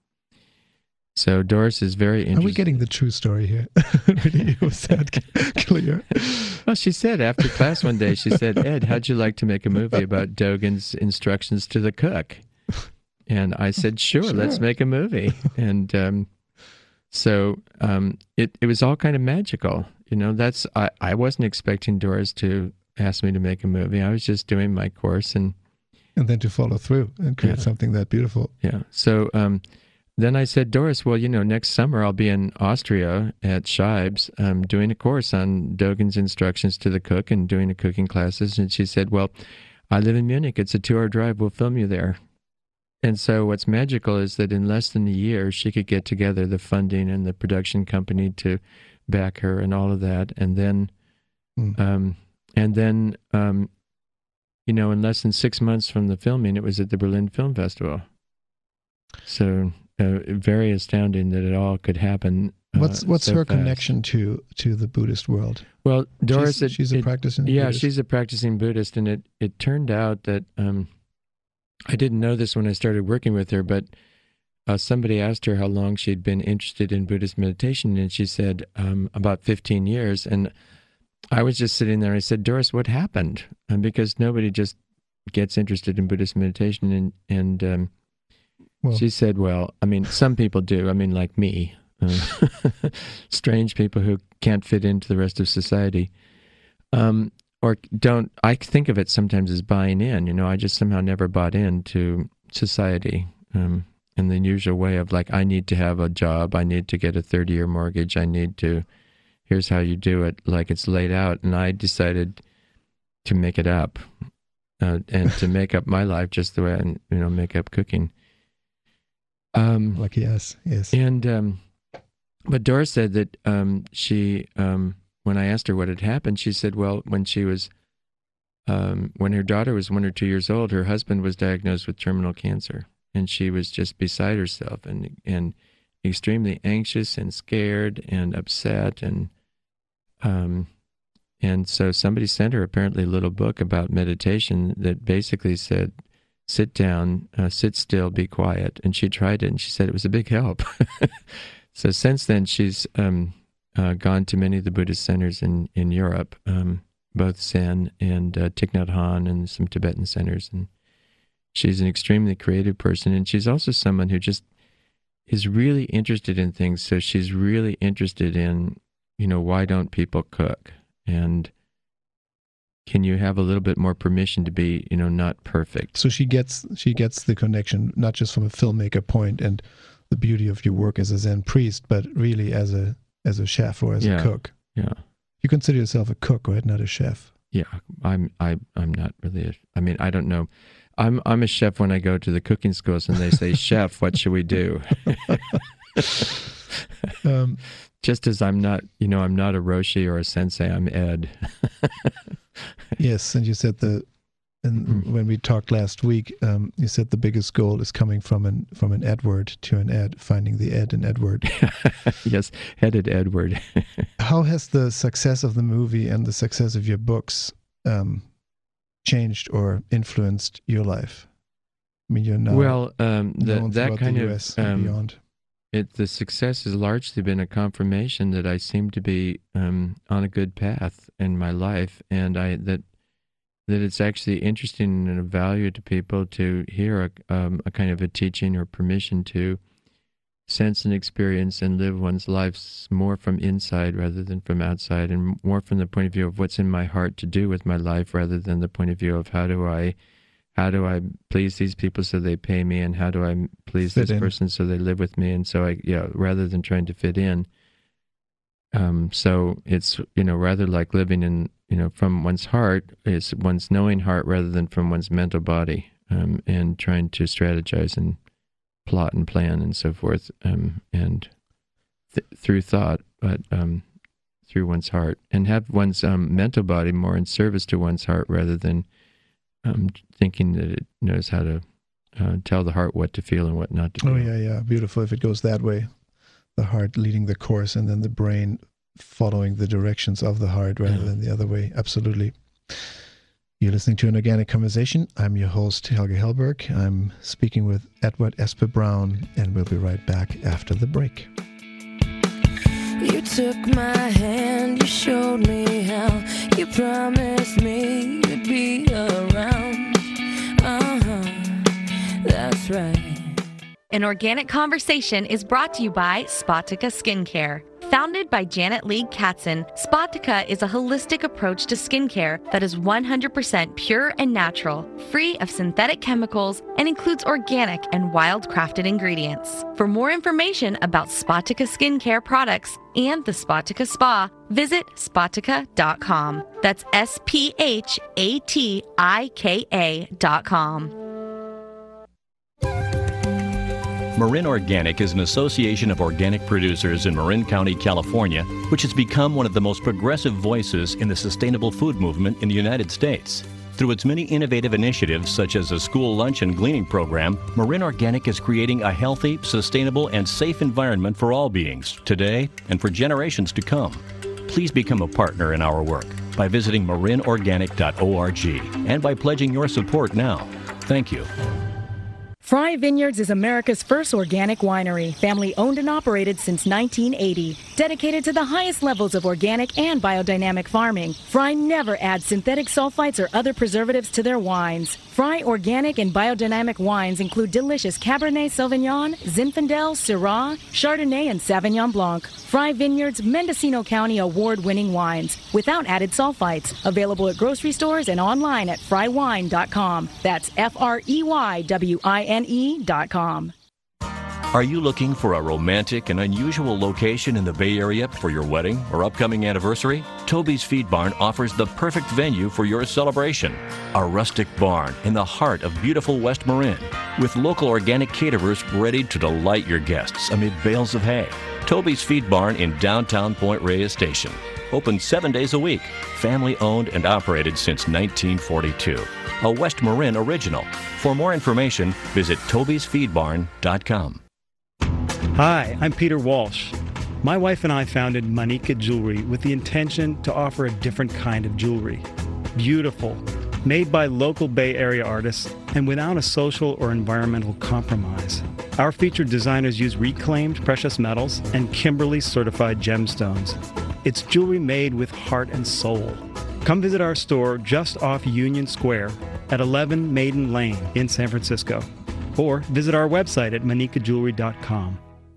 Speaker 4: So Doris is very interested.
Speaker 2: Are we getting the true story here? Really, was that clear?
Speaker 4: Well, she said after class one day, she said, Ed, how'd you like to make a movie about Dogen's instructions to the cook? And I said, sure, sure. let's make a movie. And... Um, So um, it, it was all kind of magical. You know, that's I, I wasn't expecting Doris to ask me to make a movie. I was just doing my course, and
Speaker 2: And then to follow through and create
Speaker 4: Yeah.
Speaker 2: something that beautiful.
Speaker 4: Yeah. So um, then I said, Doris, well, you know, next summer I'll be in Austria at Scheib's um, doing a course on Dogen's instructions to the cook and doing the cooking classes. And she said, well, I live in Munich. It's a two-hour drive. We'll film you there. And so what's magical is that in less than a year, she could get together the funding and the production company to back her and all of that. And then,
Speaker 2: Mm.
Speaker 4: um, and then, um, you know, in less than six months from the filming, it was at the Berlin Film Festival. So uh, very astounding that it all could happen. Uh,
Speaker 2: What's what's
Speaker 4: so
Speaker 2: her
Speaker 4: fast.
Speaker 2: connection to to the Buddhist world?
Speaker 4: Well, Doris,
Speaker 2: she's,
Speaker 4: it-
Speaker 2: she's a
Speaker 4: it-
Speaker 2: practicing
Speaker 4: Yeah,
Speaker 2: Buddhist.
Speaker 4: she's a practicing Buddhist, and it, it turned out that um, I didn't know this when I started working with her, but uh, somebody asked her how long she'd been interested in Buddhist meditation, and she said um, about fifteen years. And I was just sitting there, and I said, Doris, what happened? Um, because nobody just gets interested in Buddhist meditation, and, and um,
Speaker 2: Well-
Speaker 4: she said, well, I mean, some people do. I mean, like me, uh, strange people who can't fit into the rest of society. Um, or don't, I think of it sometimes as buying in, you know, I just somehow never bought into society um, in the usual way of like, I need to have a job, I need to get a thirty-year mortgage, I need to, here's how you do it, like it's laid out. And I decided to make it up uh, and to make up my life just the way I, you know, make up cooking. Um,
Speaker 2: Like yes, yes.
Speaker 4: and, um, but Doris said that um, she, um, when I asked her what had happened, she said, well, when she was, um, when her daughter was one or two years old, her husband was diagnosed with terminal cancer, and she was just beside herself and and extremely anxious and scared and upset, and um, and so somebody sent her apparently a little book about meditation that basically said, sit down, uh, sit still, be quiet, and she tried it, and she said it was a big help. So since then, she's um, uh, gone to many of the Buddhist centers in, in Europe, um, both Zen and uh, Thich Nhat Hanh and some Tibetan centers. And she's an extremely creative person. And she's also someone who just is really interested in things. So she's really interested in, you know, why don't people cook? And can you have a little bit more permission to be, you know, not perfect?
Speaker 2: So she gets she gets the connection not just from a filmmaker point and the beauty of your work as a Zen priest, but really as a as a chef or as
Speaker 4: Yeah.
Speaker 2: a cook.
Speaker 4: Yeah.
Speaker 2: You consider yourself a cook, right? Not a chef.
Speaker 4: Yeah, I'm I I'm not really a, I mean, I don't know. I'm I'm a chef when I go to the cooking schools and they say, "Chef, what should we do?"
Speaker 2: Um,
Speaker 4: Just as I'm not, you know, I'm not a Roshi or a sensei, I'm Ed.
Speaker 2: yes, and you said the and
Speaker 4: Mhm.
Speaker 2: when we talked last week, um, you said the biggest goal is coming from an from an Edward to an Ed, finding the Ed in Edward.
Speaker 4: Yes, headed Edward.
Speaker 2: How has the success of the movie and the success of your books um, changed or influenced your life? I mean, you're now
Speaker 4: Well, um, the,
Speaker 2: known
Speaker 4: that
Speaker 2: throughout
Speaker 4: kind
Speaker 2: the
Speaker 4: of
Speaker 2: U S and
Speaker 4: um,
Speaker 2: beyond.
Speaker 4: it the success has largely been a confirmation that I seem to be um, on a good path in my life, and I that that it's actually interesting and of value to people to hear a, um, a kind of a teaching or permission to sense and experience and live one's life more from inside rather than from outside, and more from the point of view of what's in my heart to do with my life rather than the point of view of how do I how do I please these people so they pay me, and how do I please
Speaker 2: Fit
Speaker 4: this
Speaker 2: in.
Speaker 4: person so they live with me, and so I yeah rather than trying to fit in. Um, so it's, you know, rather like living in, you know, from one's heart, it's one's knowing heart rather than from one's mental body, um, and trying to strategize and plot and plan and so forth, um, and th- through thought, but um, through one's heart, and have one's um, mental body more in service to one's heart rather than um, thinking that it knows how to uh, tell the heart what to feel and what not to feel.
Speaker 2: Oh yeah, yeah, beautiful. If it goes that way, the heart leading the course, and then the brain following the directions of the heart rather
Speaker 4: Yeah.
Speaker 2: than the other way. Absolutely. You're listening to An Organic Conversation. I'm your host, Helge Hellberg. I'm speaking with Edward Esper Brown, and we'll be right back after the break.
Speaker 3: You took my hand, you showed me how, you promised me you'd be around. Uh-huh, that's right.
Speaker 5: An Organic Conversation is brought to you by Spotica Skincare. Founded by Janet Lee Katzen, Spotica is a holistic approach to skincare that is one hundred percent pure and natural, free of synthetic chemicals, and includes organic and wild-crafted ingredients. For more information about Spotica Skincare products and the Spotica Spa, visit spotica dot com. That's S P H A T I K A dot com.
Speaker 7: Marin Organic is an association of organic producers in Marin County, California, which has become one of the most progressive voices in the sustainable food movement in the United States. Through its many innovative initiatives, such as a school lunch and gleaning program, Marin Organic is creating a healthy, sustainable, and safe environment for all beings, today and for generations to come. Please become a partner in our work by visiting marin organic dot org and by pledging your support now. Thank you.
Speaker 8: Fry Vineyards is America's first organic winery, family owned and operated since nineteen eighty. Dedicated to the highest levels of organic and biodynamic farming, Fry never adds synthetic sulfites or other preservatives to their wines. Fry organic and biodynamic wines include delicious Cabernet Sauvignon, Zinfandel, Syrah, Chardonnay, and Sauvignon Blanc. Fry Vineyards Mendocino County award-winning wines without added sulfites. Available at grocery stores and online at fry wine dot com. That's F R E Y W I N E dot com.
Speaker 7: Are you looking for a romantic and unusual location in the Bay Area for your wedding or upcoming anniversary? Toby's Feed Barn offers the perfect venue for your celebration. A rustic barn in the heart of beautiful West Marin, with local organic caterers ready to delight your guests amid bales of hay. Toby's Feed Barn in downtown Point Reyes Station. Open seven days a week. Family owned and operated since nineteen forty-two. A West Marin original. For more information, visit tobys feed barn dot com.
Speaker 6: Hi, I'm Peter Walsh. My wife and I founded Manika Jewelry with the intention to offer a different kind of jewelry. Beautiful, made by local Bay Area artists, and without a social or environmental compromise. Our featured designers use reclaimed precious metals and Kimberly-certified gemstones. It's jewelry made with heart and soul. Come visit our store just off Union Square at eleven Maiden Lane in San Francisco, or visit our website at manika jewelry dot com.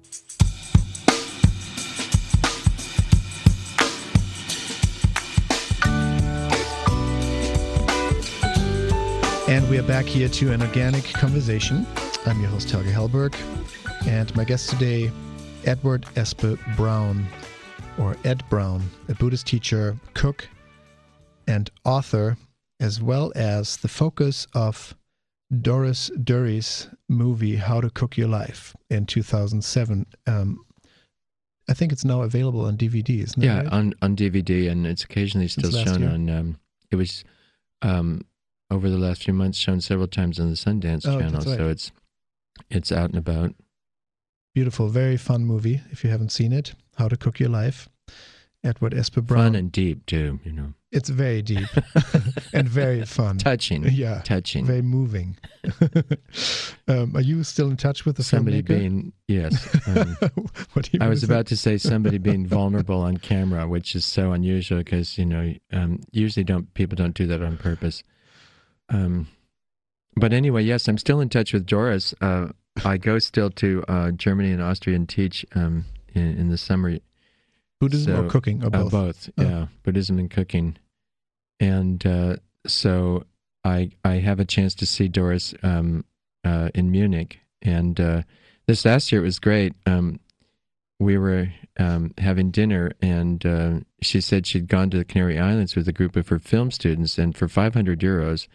Speaker 2: And we are back here to an organic conversation. I'm your host, Helge Hellberg, and my guest today, Edward Espe Brown, or Ed Brown, a Buddhist teacher, cook, and author, as well as the focus of Doris Dury's movie, How to Cook Your Life, in two thousand seven. Um, I think it's now available on D V D, isn't it?
Speaker 4: Yeah,
Speaker 2: right?
Speaker 4: on, on D V D, and it's occasionally still
Speaker 2: Since last
Speaker 4: shown
Speaker 2: year.
Speaker 4: on, um, it was, um, over the last few months, shown several times on the Sundance
Speaker 2: Oh,
Speaker 4: Channel,
Speaker 2: that's right.
Speaker 4: so it's it's out and about.
Speaker 2: Beautiful, very fun movie, if you haven't seen it. How to Cook Your Life. Edward Espe Brown.
Speaker 4: Fun and deep, too, you know.
Speaker 2: It's very deep and very fun.
Speaker 4: Touching.
Speaker 2: Yeah.
Speaker 4: Touching.
Speaker 2: Very moving. um, are you still in touch with the
Speaker 4: Somebody
Speaker 2: filmmaker?
Speaker 4: being, yes. Um,
Speaker 2: what do you
Speaker 4: I
Speaker 2: wanna
Speaker 4: was
Speaker 2: say?
Speaker 4: about to say somebody being vulnerable on camera, which is so unusual because, you know, um, usually don't people don't do that on purpose. Um, but anyway, yes, I'm still in touch with Doris. Uh, I go still to uh, Germany and Austria and teach um, in, in the summer.
Speaker 2: Buddhism
Speaker 4: So,
Speaker 2: or cooking or both?
Speaker 4: Uh, both,
Speaker 2: Oh.
Speaker 4: yeah, Buddhism and cooking. And uh, so I I have a chance to see Doris um, uh, in Munich. And uh, this last year it was great. Um, we were um, having dinner, and uh, she said she'd gone to the Canary Islands with a group of her film students, and for five hundred euros,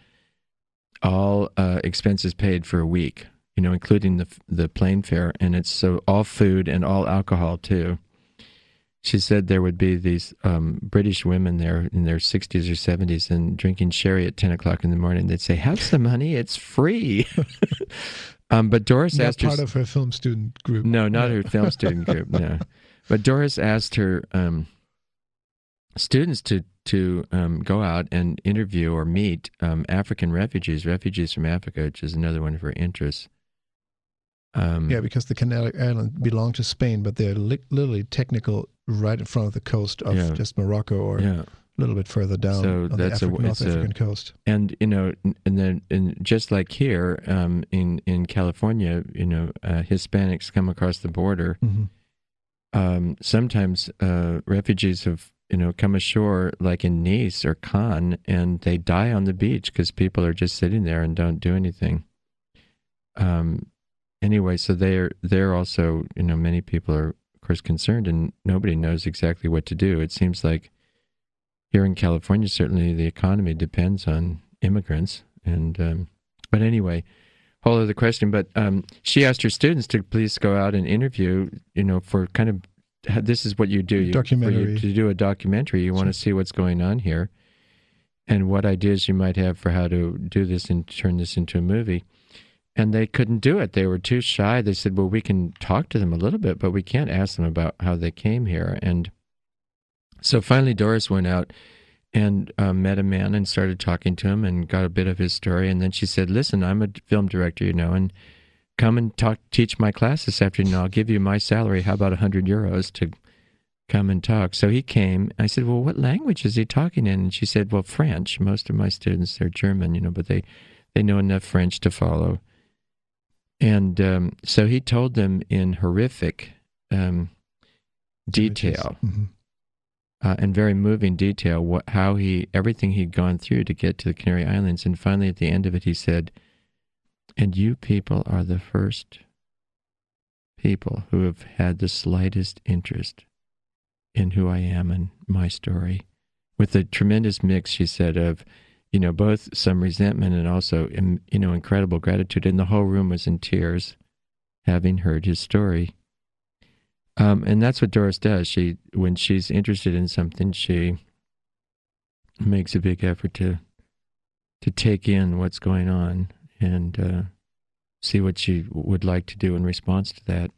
Speaker 4: all uh, expenses paid for a week, you know, including the the plane fare. And it's so all food and all alcohol, too. She said there would be these um, British women there in their sixties or seventies and drinking sherry at ten o'clock in the morning. They'd say, have some money, it's free. um, but Doris
Speaker 2: Not
Speaker 4: asked her...
Speaker 2: part of her film student group.
Speaker 4: No, not her film student group, no. But Doris asked her um, students to, to um, go out and interview or meet um, African refugees, refugees from Africa, which is another one of her interests. Um,
Speaker 2: Yeah, because the Canary Islands belong to Spain, but they're li- literally technical right in front of the coast of
Speaker 4: Yeah.
Speaker 2: just Morocco or
Speaker 4: yeah.
Speaker 2: little bit further down
Speaker 4: So
Speaker 2: on
Speaker 4: that's
Speaker 2: the
Speaker 4: a-
Speaker 2: Afri- North
Speaker 4: it's a-
Speaker 2: African coast.
Speaker 4: And you know, n- and then and just like here um, in in California, you know, uh, Hispanics come across the border.
Speaker 2: Hmm.
Speaker 4: Um, sometimes uh, refugees have you know come ashore, like in Nice or Cannes, and they die on the beach because people are just sitting there and don't do anything. Um, anyway, so they're they're also you know many people are of course concerned, and nobody knows exactly what to do. It seems like here in California, certainly the economy depends on immigrants. And um, but anyway, whole other question. But um, she asked her students to please go out and interview, you know, for kind of this is what you do. You,
Speaker 2: Documentary.
Speaker 4: For you to do a documentary, you want to see what's going on here, and what ideas you might have for how to do this and turn this into a movie. And they couldn't do it. They were too shy. They said, "Well, we can talk to them a little bit, but we can't ask them about how they came here." And so finally, Doris went out and uh, met a man and started talking to him and got a bit of his story. And then she said, "Listen, I'm a film director, you know, and come and talk, teach my class this afternoon. I'll give you my salary. How about a hundred euros to come and talk?" So he came. I said, "Well, what language is he talking in?" And she said, "Well, French. Most of my students, they're German, you know, but they, they know enough French to follow." And um, so he told them in horrific um, detail.
Speaker 2: Hmm.
Speaker 4: Uh, and very moving detail, what, how he, everything he'd gone through to get to the Canary Islands. And finally, at the end of it, he said, "And you people are the first people who have had the slightest interest in who I am and my story." With a tremendous mix, she said, of, you know, both some resentment and also, you know, incredible gratitude. And the whole room was in tears, having heard his story. Um, and that's what Doris does. She, when she's interested in something, she makes a big effort to to take in what's going on and uh, see what she would like to do in response to that.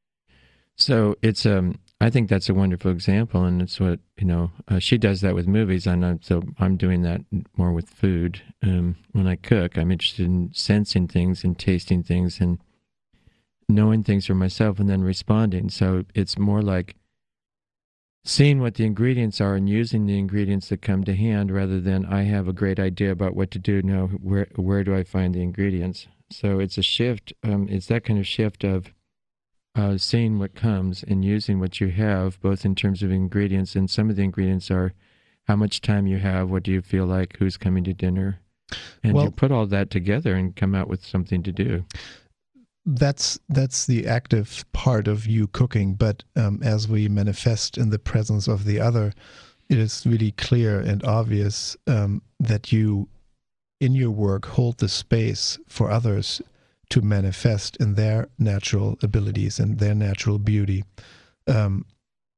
Speaker 4: So it's um, I think that's a wonderful example, and it's what you know. Uh, she does that with movies, and I'm, so I'm doing that more with food. Um, when I cook, I'm interested in sensing things and tasting things and knowing things for myself and then responding. So it's more like seeing what the ingredients are and using the ingredients that come to hand rather than I have a great idea about what to do. Now, where where do I find the ingredients? So it's a shift. Um, it's that kind of shift of uh, seeing what comes and using what you have, both in terms of ingredients. And some of the ingredients are how much time you have, what do you feel like, who's coming to dinner. And
Speaker 2: Well-
Speaker 4: you put all that together and come out with something to do.
Speaker 2: That's that's the active part of you cooking, but um, as we manifest in the presence of the other, it is really clear and obvious um, that you, in your work, hold the space for others to manifest in their natural abilities and their natural beauty. Um,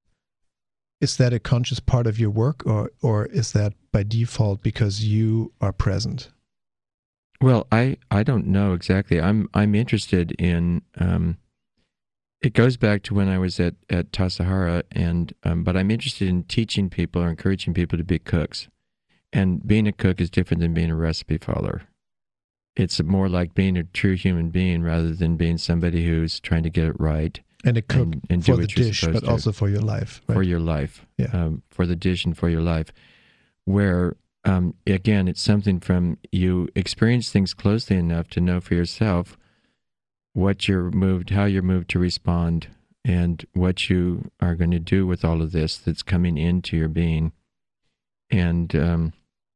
Speaker 2: is that a conscious part of your work, or or is that by default because you are present?
Speaker 4: Well, I, I don't know exactly. I'm I'm interested in. Um, it goes back to when I was at at Tassajara, and um, but I'm interested in teaching people or encouraging people to be cooks, and being a cook is different than being a recipe follower. It's more like being a true human being rather than being somebody who's trying to get it right.
Speaker 2: And a cook
Speaker 4: And- and
Speaker 2: for
Speaker 4: do
Speaker 2: the
Speaker 4: what you're
Speaker 2: dish,
Speaker 4: supposed
Speaker 2: but
Speaker 4: to.
Speaker 2: also for your life. Right?
Speaker 4: For your life,
Speaker 2: Yeah.
Speaker 4: um, for the dish and for your life, where um, again, it's something from you experience things closely enough to know for yourself what you're moved, how you're moved to respond, and what you are going to do with all of this that's coming into your being. And um,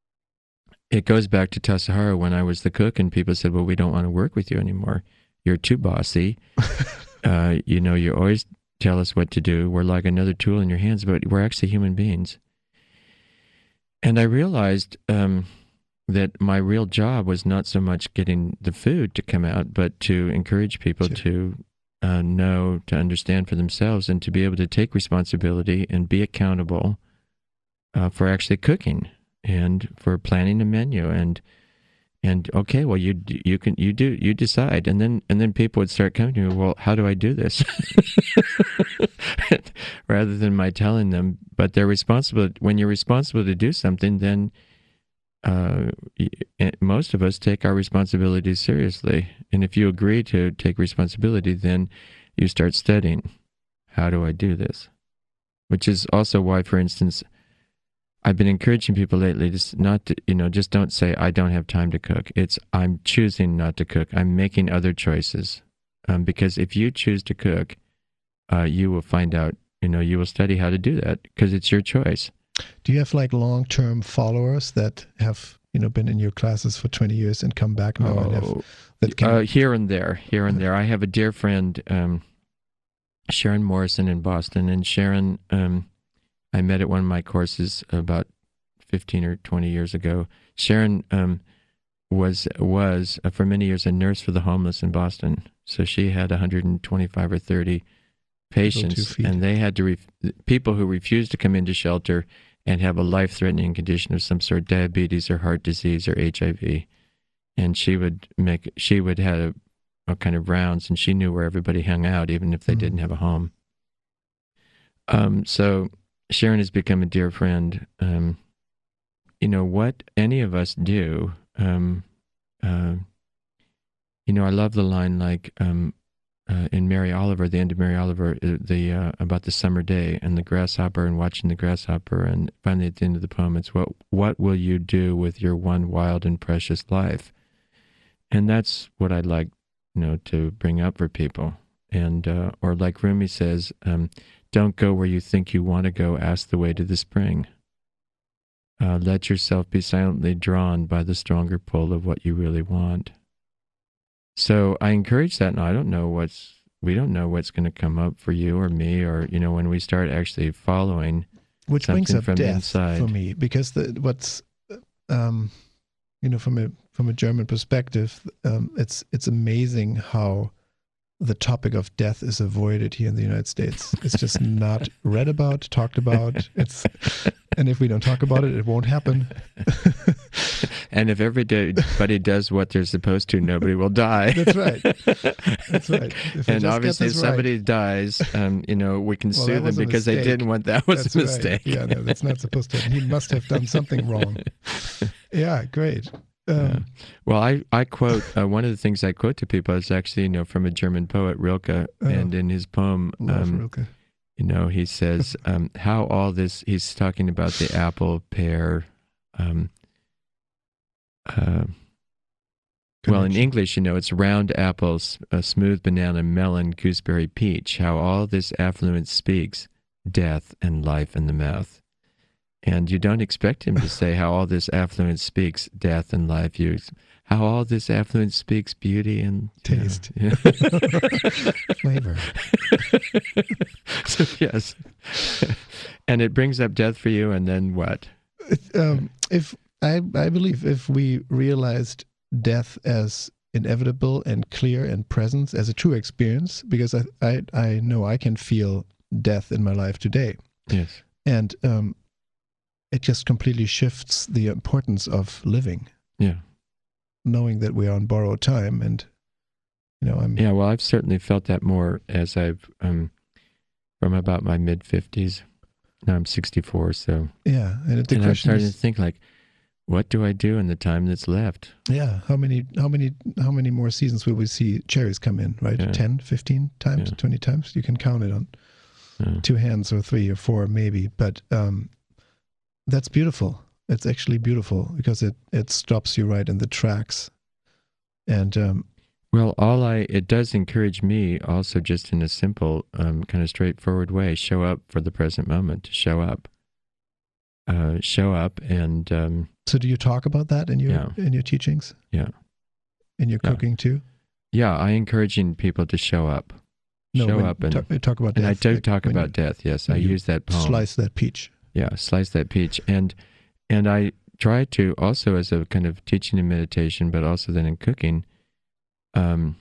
Speaker 4: it goes back to Tassajara when I was the cook, and people said, "Well, we don't want to work with you anymore. You're too bossy. uh, you know, you always tell us what to do. We're like another tool in your hands, but we're actually human beings." And I realized um, that my real job was not so much getting the food to come out, but to encourage people
Speaker 2: Sure.
Speaker 4: to uh, know, to understand for themselves, and to be able to take responsibility and be accountable uh, for actually cooking and for planning a menu. And and okay, well, you d- you can you do you decide, and then and then people would start coming to me. Well, how do I do this? Rather than my telling them, but they're responsible. When you're responsible to do something, then uh, y- most of us take our responsibilities seriously. And if you agree to take responsibility, then you start studying. How do I do this? Which is also why, for instance, I've been encouraging people lately just not to, you know, just don't say, I don't have time to cook. It's, I'm choosing not to cook. I'm making other choices. Um, because if you choose to cook, uh, you will find out, you know, you will study how to do that because it's your choice.
Speaker 2: Do you have like long-term followers that have, you know, been in your classes for twenty years and come back now?
Speaker 4: Oh,
Speaker 2: and have, that can...
Speaker 4: uh, here and there, here and there. I have a dear friend, um, Sharon Morrison in Boston, and Sharon, um, I met at one of my courses about fifteen or twenty years ago. Sharon um, was, was uh, for many years, a nurse for the homeless in Boston. So she had one hundred twenty-five or thirty patients, and they had to, ref- people who refused to come into shelter and have a life-threatening condition of some sort, diabetes or heart disease or H I V. And she would make, she would have a, a kind of rounds, and she knew where everybody hung out, even if they mm-hmm. didn't have a home. Um, so Sharon has become a dear friend. Um, you know, what any of us do, um, uh, you know, I love the line like um, uh, in Mary Oliver, the end of Mary Oliver, uh, the uh, about the summer day and the grasshopper and watching the grasshopper, and finally at the end of the poem, it's what what will you do with your one wild and precious life? And that's what I'd like, you know, to bring up for people. And uh, or like Rumi says, um, don't go where you think you want to go, ask the way to the spring. Uh, let yourself be silently drawn by the stronger pull of what you really want. So I encourage that. Now, I don't know what's, we don't know what's going to come up for you or me, or, you know, when we start actually following
Speaker 2: Which
Speaker 4: something
Speaker 2: brings up
Speaker 4: from
Speaker 2: death
Speaker 4: inside.
Speaker 2: For me, because the, what's, um, you know, from a, from a German perspective, um, it's, it's amazing how the topic of death is avoided here in the United States. It's just not read about, talked about. It's, and if we don't talk about it, it won't happen.
Speaker 4: And if everybody does what they're supposed to, nobody will die.
Speaker 2: That's right. That's right. If
Speaker 4: and obviously, if somebody right. dies, um, you know, we can well, sue them because they didn't want that was
Speaker 2: that's
Speaker 4: a mistake.
Speaker 2: Right. Yeah, no, that's not supposed to. He must have done something wrong. Yeah, great. Um,
Speaker 4: yeah. Well, I, I quote, uh, one of the things I quote to people is actually, you know, from a German poet, Rilke, oh, and in his poem,
Speaker 2: love
Speaker 4: um,
Speaker 2: Rilke.
Speaker 4: You know, he says, um, how all this, he's talking about the apple, pear, um, uh, well, in English, you know, it's round apples, a smooth banana, melon, gooseberry, peach, how all this affluence speaks, death and life in the mouth. And you don't expect him to say how all this affluence speaks death and life. You, how all this affluence speaks beauty and
Speaker 2: taste,
Speaker 4: you know.
Speaker 2: Flavor.
Speaker 4: So yes, and it brings up death for you. And then what?
Speaker 2: Um, if I, I believe if we realized death as inevitable and clear and present as a true experience, because I, I, I know I can feel death in my life today.
Speaker 4: Yes,
Speaker 2: and um. It just completely shifts the importance of living.
Speaker 4: Yeah.
Speaker 2: Knowing that we are on borrowed time, and, you know, I'm...
Speaker 4: Yeah, well, I've certainly felt that more as I've, um, from about my mid-fifties. Now I'm sixty-four, so...
Speaker 2: Yeah, and the
Speaker 4: and
Speaker 2: question
Speaker 4: I'm starting
Speaker 2: is,
Speaker 4: to think, like, what do I do in the time that's left?
Speaker 2: Yeah, how many how many, how many more seasons will we see cherries come in, right?
Speaker 4: Yeah.
Speaker 2: ten, fifteen times,
Speaker 4: Yeah.
Speaker 2: twenty times? You can count it on
Speaker 4: Yeah.
Speaker 2: two hands, or three or four, maybe, but... um that's beautiful. It's actually beautiful because it, it stops you right in the tracks. And um,
Speaker 4: well, all I it does encourage me also, just in a simple, um, kind of straightforward way, show up for the present moment. Show up, uh, show up, and um,
Speaker 2: so do you talk about that in your
Speaker 4: yeah.
Speaker 2: in your teachings?
Speaker 4: Yeah,
Speaker 2: in your
Speaker 4: yeah.
Speaker 2: cooking too.
Speaker 4: Yeah, I encouraging people to show up.
Speaker 2: No,
Speaker 4: show
Speaker 2: when,
Speaker 4: up and
Speaker 2: talk, talk about death.
Speaker 4: And I do
Speaker 2: like
Speaker 4: talk about death. Yes, I use that poem.
Speaker 2: Slice that peach.
Speaker 4: Yeah, slice that peach. And and I try to also, as a kind of teaching and meditation, but also then in cooking, um,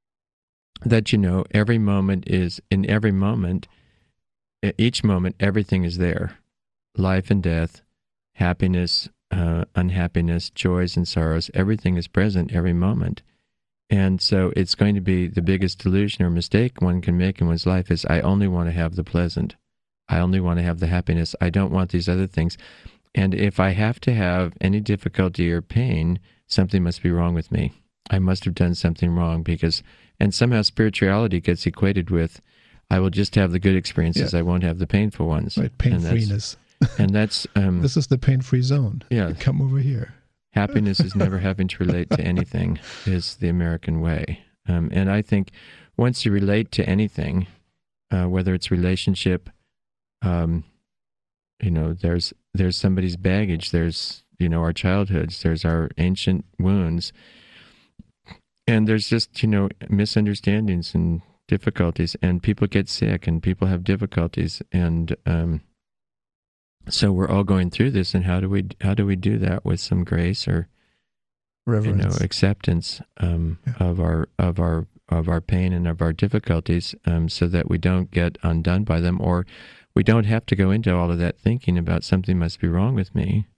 Speaker 4: that, you know, every moment is, in every moment, each moment, everything is there. Life and death, happiness, uh, unhappiness, joys and sorrows, everything is present every moment. And so it's going to be the biggest delusion or mistake one can make in one's life is, I only want to have the pleasant. I only want to have the happiness. I don't want these other things. And if I have to have any difficulty or pain, something must be wrong with me. I must have done something wrong because, and somehow spirituality gets equated with, I will just have the good experiences. Yeah. I won't have the painful ones.
Speaker 2: Right, pain-freeness.
Speaker 4: And that's um,
Speaker 2: this is the pain-free zone.
Speaker 4: Yeah.
Speaker 2: Come over here.
Speaker 4: Happiness is never having to relate to anything is the American way. Um, and I think once you relate to anything, uh, whether it's relationship, um, you know, there's there's somebody's baggage, there's, you know, our childhoods, there's our ancient wounds, and there's just, you know, misunderstandings and difficulties, and people get sick and people have difficulties, and um, so we're all going through this, and how do we how do we do that with some grace or
Speaker 2: Reverence.
Speaker 4: You know, acceptance um, yeah. of our of our of our pain and of our difficulties, um, so that we don't get undone by them, or we don't have to go into all of that thinking about something must be wrong with me.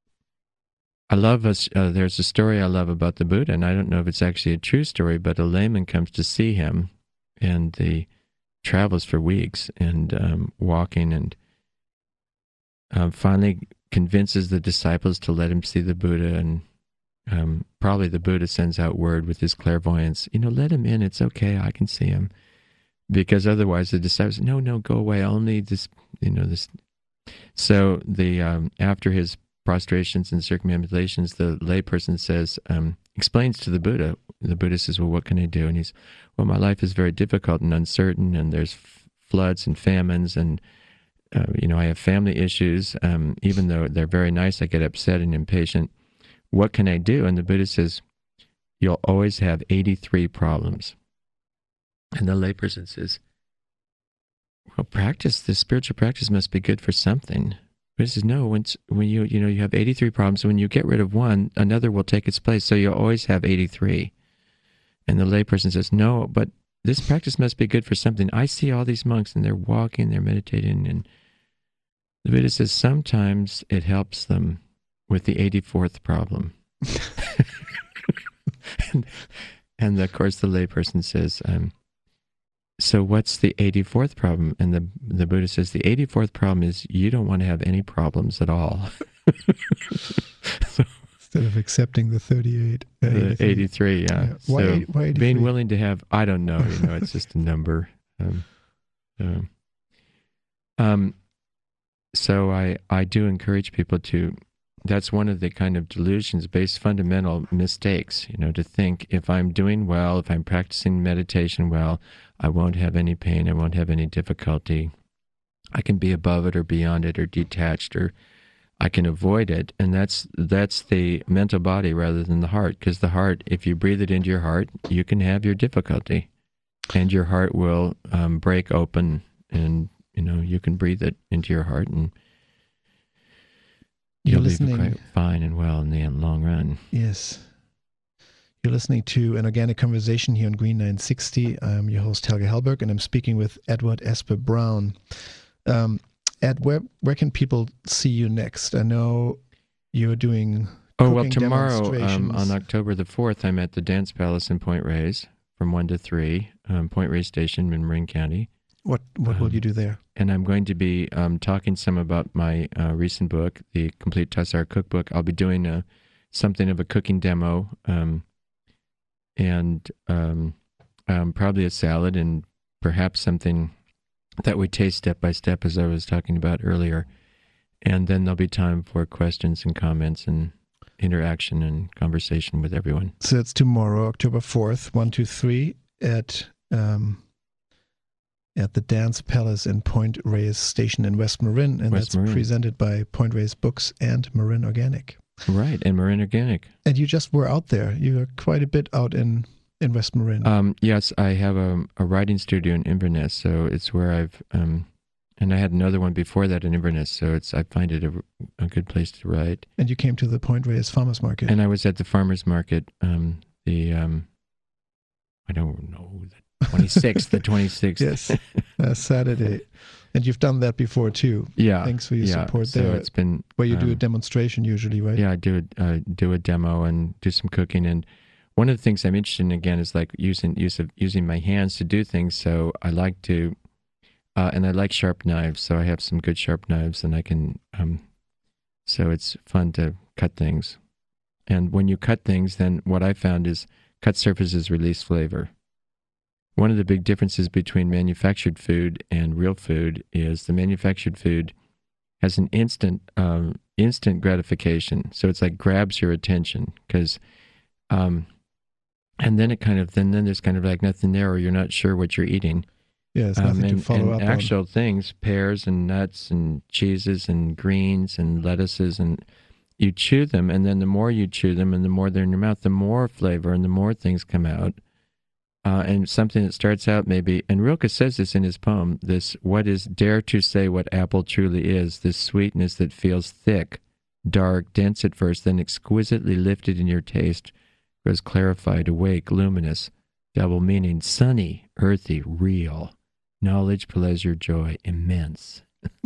Speaker 4: I love us. Uh, there's a story I love about the Buddha, and I don't know if it's actually a true story, but a layman comes to see him, and he travels for weeks and um, walking, and uh, finally convinces the disciples to let him see the Buddha, and um, probably the Buddha sends out word with his clairvoyance, you know, let him in, it's okay, I can see him. Because otherwise the disciples, no, no, go away, only this, you know, this. So the um, after his prostrations and circumambulations, the layperson says, um, explains to the Buddha, the Buddha says, well, what can I do? And he's, well, my life is very difficult and uncertain, and there's f- floods and famines, and, uh, you know, I have family issues. Um, even though they're very nice, I get upset and impatient. What can I do? And the Buddha says, you'll always have eighty-three problems. And the layperson says, well, practice, this spiritual practice must be good for something. But he says, no, when, when you, you know, you have eighty-three problems, when you get rid of one, another will take its place, so you'll always have eighty-three. And the layperson says, no, but this practice must be good for something. I see all these monks, and they're walking, they're meditating, and the Buddha says, sometimes it helps them with the eighty-fourth problem. and, and of course, the layperson says, um, so what's the eighty-fourth problem? And the the Buddha says, the eighty-fourth problem is you don't want to have any problems at all. So,
Speaker 2: instead of accepting the thirty-eight. Uh,
Speaker 4: the eighty-three, yeah. yeah.
Speaker 2: Why,
Speaker 4: so
Speaker 2: why eighty-three?
Speaker 4: Being willing to have, I don't know, you know, it's just a number. Um, um, um, so I, I do encourage people to, that's one of the kind of delusions, based fundamental mistakes, you know, to think if I'm doing well, if I'm practicing meditation well, I won't have any pain, I won't have any difficulty. I can be above it or beyond it or detached, or I can avoid it. And that's that's the mental body rather than the heart, because the heart, if you breathe it into your heart, you can have your difficulty, and your heart will um, break open, and, you know, you can breathe it into your heart, and
Speaker 2: You're
Speaker 4: you'll
Speaker 2: listening.
Speaker 4: be quite fine and well in the long run.
Speaker 2: Yes. You're listening to an organic conversation here on Green nine sixty. I'm your host, Helge Hellberg, and I'm speaking with Edward Esper Brown. Um, Ed, where where can people see you next? I know you're doing
Speaker 4: Oh, well,
Speaker 2: cooking
Speaker 4: tomorrow, um,
Speaker 2: demonstrations.
Speaker 4: on October the fourth, I'm at the Dance Palace in Point Reyes from one to three, um, Point Reyes Station in Marin County.
Speaker 2: What what
Speaker 4: um,
Speaker 2: will you do there?
Speaker 4: And I'm going to be um, talking some about my uh, recent book, the Complete Tassar Cookbook. I'll be doing a, something of a cooking demo, um, and um, um, probably a salad, and perhaps something that we taste step by step, as I was talking about earlier. And then there'll be time for questions and comments and interaction and conversation with everyone.
Speaker 2: So it's tomorrow, October fourth, one to three at um, at the Dance Palace in Point Reyes Station in West Marin, and
Speaker 4: West
Speaker 2: that's
Speaker 4: Marin.
Speaker 2: presented by Point Reyes Books and Marin Organic.
Speaker 4: Right, and Marin Organic.
Speaker 2: And you just were out there. You were quite a bit out in, in West Marin.
Speaker 4: Um, yes, I have a, a writing studio in Inverness, so it's where I've, um, and I had another one before that in Inverness, so it's I find it a, a good place to write.
Speaker 2: And you came to the Point Reyes Farmers Market.
Speaker 4: And I was at the farmers market, um, the, um, I don't know, the twenty-sixth, the twenty-sixth.
Speaker 2: Yes, uh, Saturday. And you've done that before too.
Speaker 4: Yeah.
Speaker 2: Thanks for your
Speaker 4: yeah.
Speaker 2: support
Speaker 4: so
Speaker 2: there.
Speaker 4: it's been,
Speaker 2: Where you do a
Speaker 4: um,
Speaker 2: demonstration usually, right?
Speaker 4: Yeah, I do a, uh, do a demo and do some cooking. And one of the things I'm interested in, again, is like using use of using my hands to do things. So I like to, uh, and I like sharp knives. So I have some good sharp knives, and I can, um, so it's fun to cut things. And when you cut things, then what I found is cut surfaces release flavor. One of the big differences between manufactured food and real food is the manufactured food has an instant um, instant gratification. So it's like grabs your attention because, um, and then it kind of then then there's kind of like nothing there, or you're not sure what you're eating.
Speaker 2: Yeah, it's nothing
Speaker 4: um, and,
Speaker 2: to follow
Speaker 4: and
Speaker 2: up
Speaker 4: actual
Speaker 2: on.
Speaker 4: things, pears and nuts and cheeses and greens and lettuces, and you chew them, and then the more you chew them and the more they're in your mouth, the more flavor and the more things come out. Uh, and something that starts out maybe, and Rilke says this in his poem, this, what is, dare to say what apple truly is, this sweetness that feels thick, dark, dense at first, then exquisitely lifted in your taste, grows clarified, awake, luminous, double meaning, sunny, earthy, real. Knowledge, pleasure, joy, immense.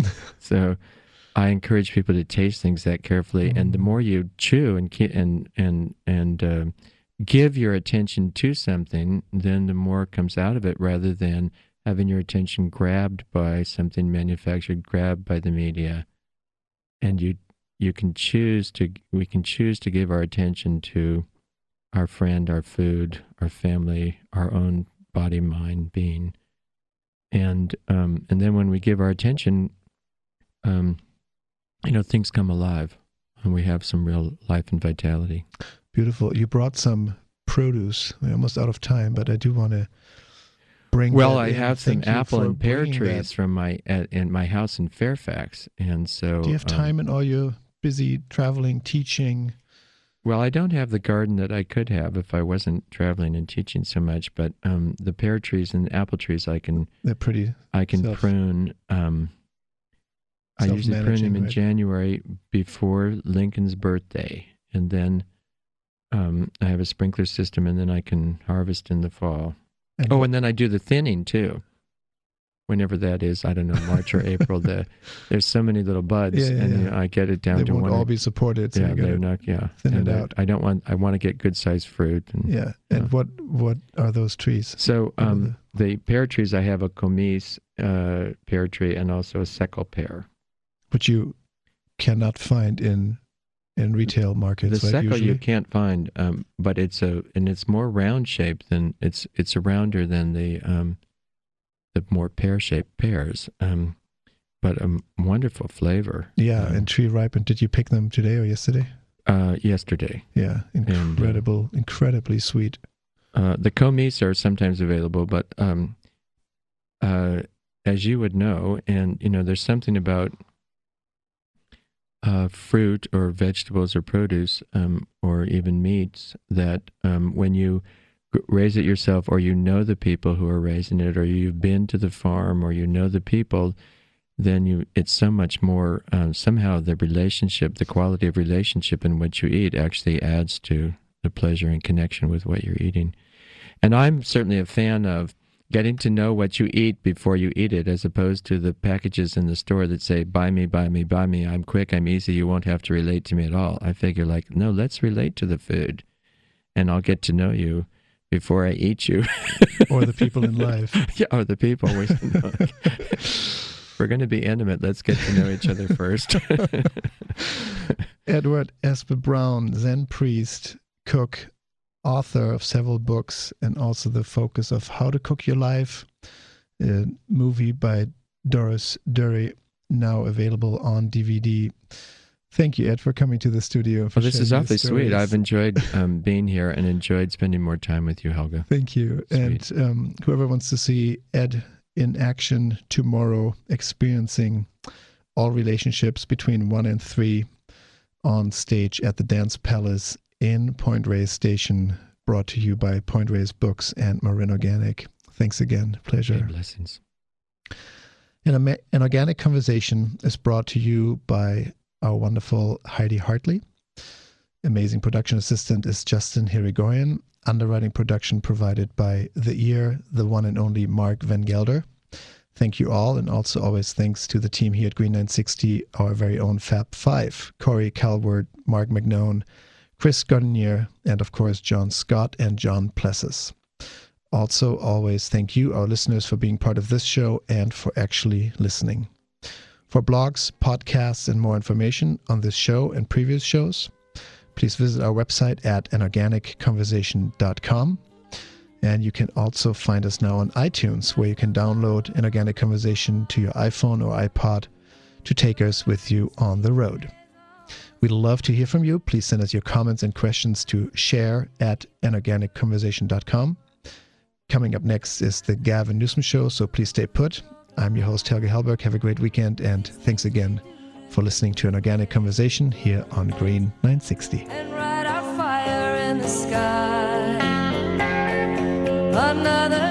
Speaker 4: So I encourage people to taste things that carefully, and the more you chew and and and and uh, give your attention to something, then the more comes out of it, rather than having your attention grabbed by something manufactured, grabbed by the media. And you you can choose to we can choose to give our attention to our friend, our food, our family, our own body, mind, being. And um, and then when we give our attention, um, you know, things come alive, and we have some real life and vitality.
Speaker 2: Beautiful. You brought some produce. We're almost out of time, but I do want to bring.
Speaker 4: Well,
Speaker 2: that
Speaker 4: I
Speaker 2: in.
Speaker 4: have
Speaker 2: Thank
Speaker 4: some
Speaker 2: you
Speaker 4: apple
Speaker 2: for
Speaker 4: and pear
Speaker 2: bringing
Speaker 4: trees
Speaker 2: that.
Speaker 4: from my at, in my house in Fairfax, and so
Speaker 2: Do you have time
Speaker 4: um,
Speaker 2: in all your busy traveling, teaching?
Speaker 4: Well, I don't have the garden that I could have if I wasn't traveling and teaching so much. But um, the pear trees and the apple trees, I can
Speaker 2: They're pretty.
Speaker 4: I can
Speaker 2: self-
Speaker 4: prune. Um, I usually prune
Speaker 2: self-managing,
Speaker 4: them in
Speaker 2: right?
Speaker 4: January before Lincoln's birthday, and then um, I have a sprinkler system, and then I can harvest in the fall.
Speaker 2: And
Speaker 4: Oh,
Speaker 2: what-
Speaker 4: and then I do the thinning too. Whenever that is, I don't know, March or April. The there's so many little buds,
Speaker 2: Yeah, yeah,
Speaker 4: and
Speaker 2: yeah.
Speaker 4: you know, I get it down
Speaker 2: they
Speaker 4: to
Speaker 2: won't
Speaker 4: one.
Speaker 2: all
Speaker 4: or-
Speaker 2: be supported. So
Speaker 4: yeah,
Speaker 2: you
Speaker 4: they're
Speaker 2: gotta,
Speaker 4: not. Yeah,
Speaker 2: thin
Speaker 4: and
Speaker 2: it
Speaker 4: I,
Speaker 2: out.
Speaker 4: I don't want. I want to get good sized fruit. And,
Speaker 2: yeah. And
Speaker 4: Yeah.
Speaker 2: what what are those trees?
Speaker 4: So
Speaker 2: What are
Speaker 4: um, the pear trees, I have a comise uh, pear tree and also a seckel pear.
Speaker 2: Which you cannot find in in retail markets.
Speaker 4: The
Speaker 2: right,
Speaker 4: seckel
Speaker 2: usually?
Speaker 4: you can't find, um, but it's a and it's more round shaped than it's it's a rounder than the um, the more pear shaped pears. Um, but a m- wonderful flavor.
Speaker 2: Yeah,
Speaker 4: Um,
Speaker 2: and tree ripened. Did you pick them today or yesterday?
Speaker 4: uh, yesterday.
Speaker 2: Yeah,
Speaker 4: And, uh,
Speaker 2: incredible, incredibly sweet.
Speaker 4: Uh, the comise are sometimes available, but um, uh, as you would know, and you know, there's something about uh, fruit or vegetables or produce um, or even meats that um, when you g- raise it yourself, or you know the people who are raising it, or you've been to the farm, or you know the people, then you it's so much more. Um, somehow, the relationship, the quality of relationship in what you eat, actually adds to the pleasure and connection with what you're eating. And I'm certainly a fan of getting to know what you eat before you eat it, as opposed to the packages in the store that say, buy me, buy me, buy me. I'm quick, I'm easy, you won't have to relate to me at all. I figure like, no, let's relate to the food, and I'll get to know you before I eat you.
Speaker 2: Or the people in life.
Speaker 4: Yeah, or the people. We, we're going to be intimate. Let's get to know each other first.
Speaker 2: Edward Esper Brown, Zen priest, cook, author of several books, and also the focus of How to Cook Your Life, a movie by Doris Dury, now available on D V D. Thank you, Ed, for coming to the studio. For
Speaker 4: Well, this is
Speaker 2: sharing
Speaker 4: awfully
Speaker 2: your
Speaker 4: sweet.
Speaker 2: stories.
Speaker 4: I've enjoyed um, being here and enjoyed spending more time with you, Helga.
Speaker 2: Thank you.
Speaker 4: Sweet.
Speaker 2: And um, whoever wants to see Ed in action tomorrow, experiencing all relationships between one and three on stage at the Dance Palace in Point Reyes Station, brought to you by Point Reyes Books and Marin Organic. Thanks again. Pleasure.
Speaker 4: Many blessings.
Speaker 2: An, Ama- an Organic Conversation is brought to you by our wonderful Heidi Hartley. Amazing production assistant is Justin Hirigorian. Underwriting production provided by The Ear, the one and only Mark Van Gelder. Thank you all, and also always thanks to the team here at Green nine sixty, our very own Fab Five, Corey Calvert, Mark McNone, Chris Gardinier, and of course John Scott and John Plessis. Also, always thank you, our listeners, for being part of this show and for actually listening. For blogs, podcasts, and more information on this show and previous shows, please visit our website at an organic conversation dot com. And you can also find us now on iTunes, where you can download An Organic Conversation to your iPhone or iPod to take us with you on the road. We'd love to hear from you. Please send us your comments and questions to share at an organic conversation dot com. Coming up next is the Gavin Newsom Show, so please stay put. I'm your host, Helge Hellberg. Have a great weekend, and thanks again for listening to An Organic Conversation here on Green nine sixty.
Speaker 3: And write our fire in the sky. Another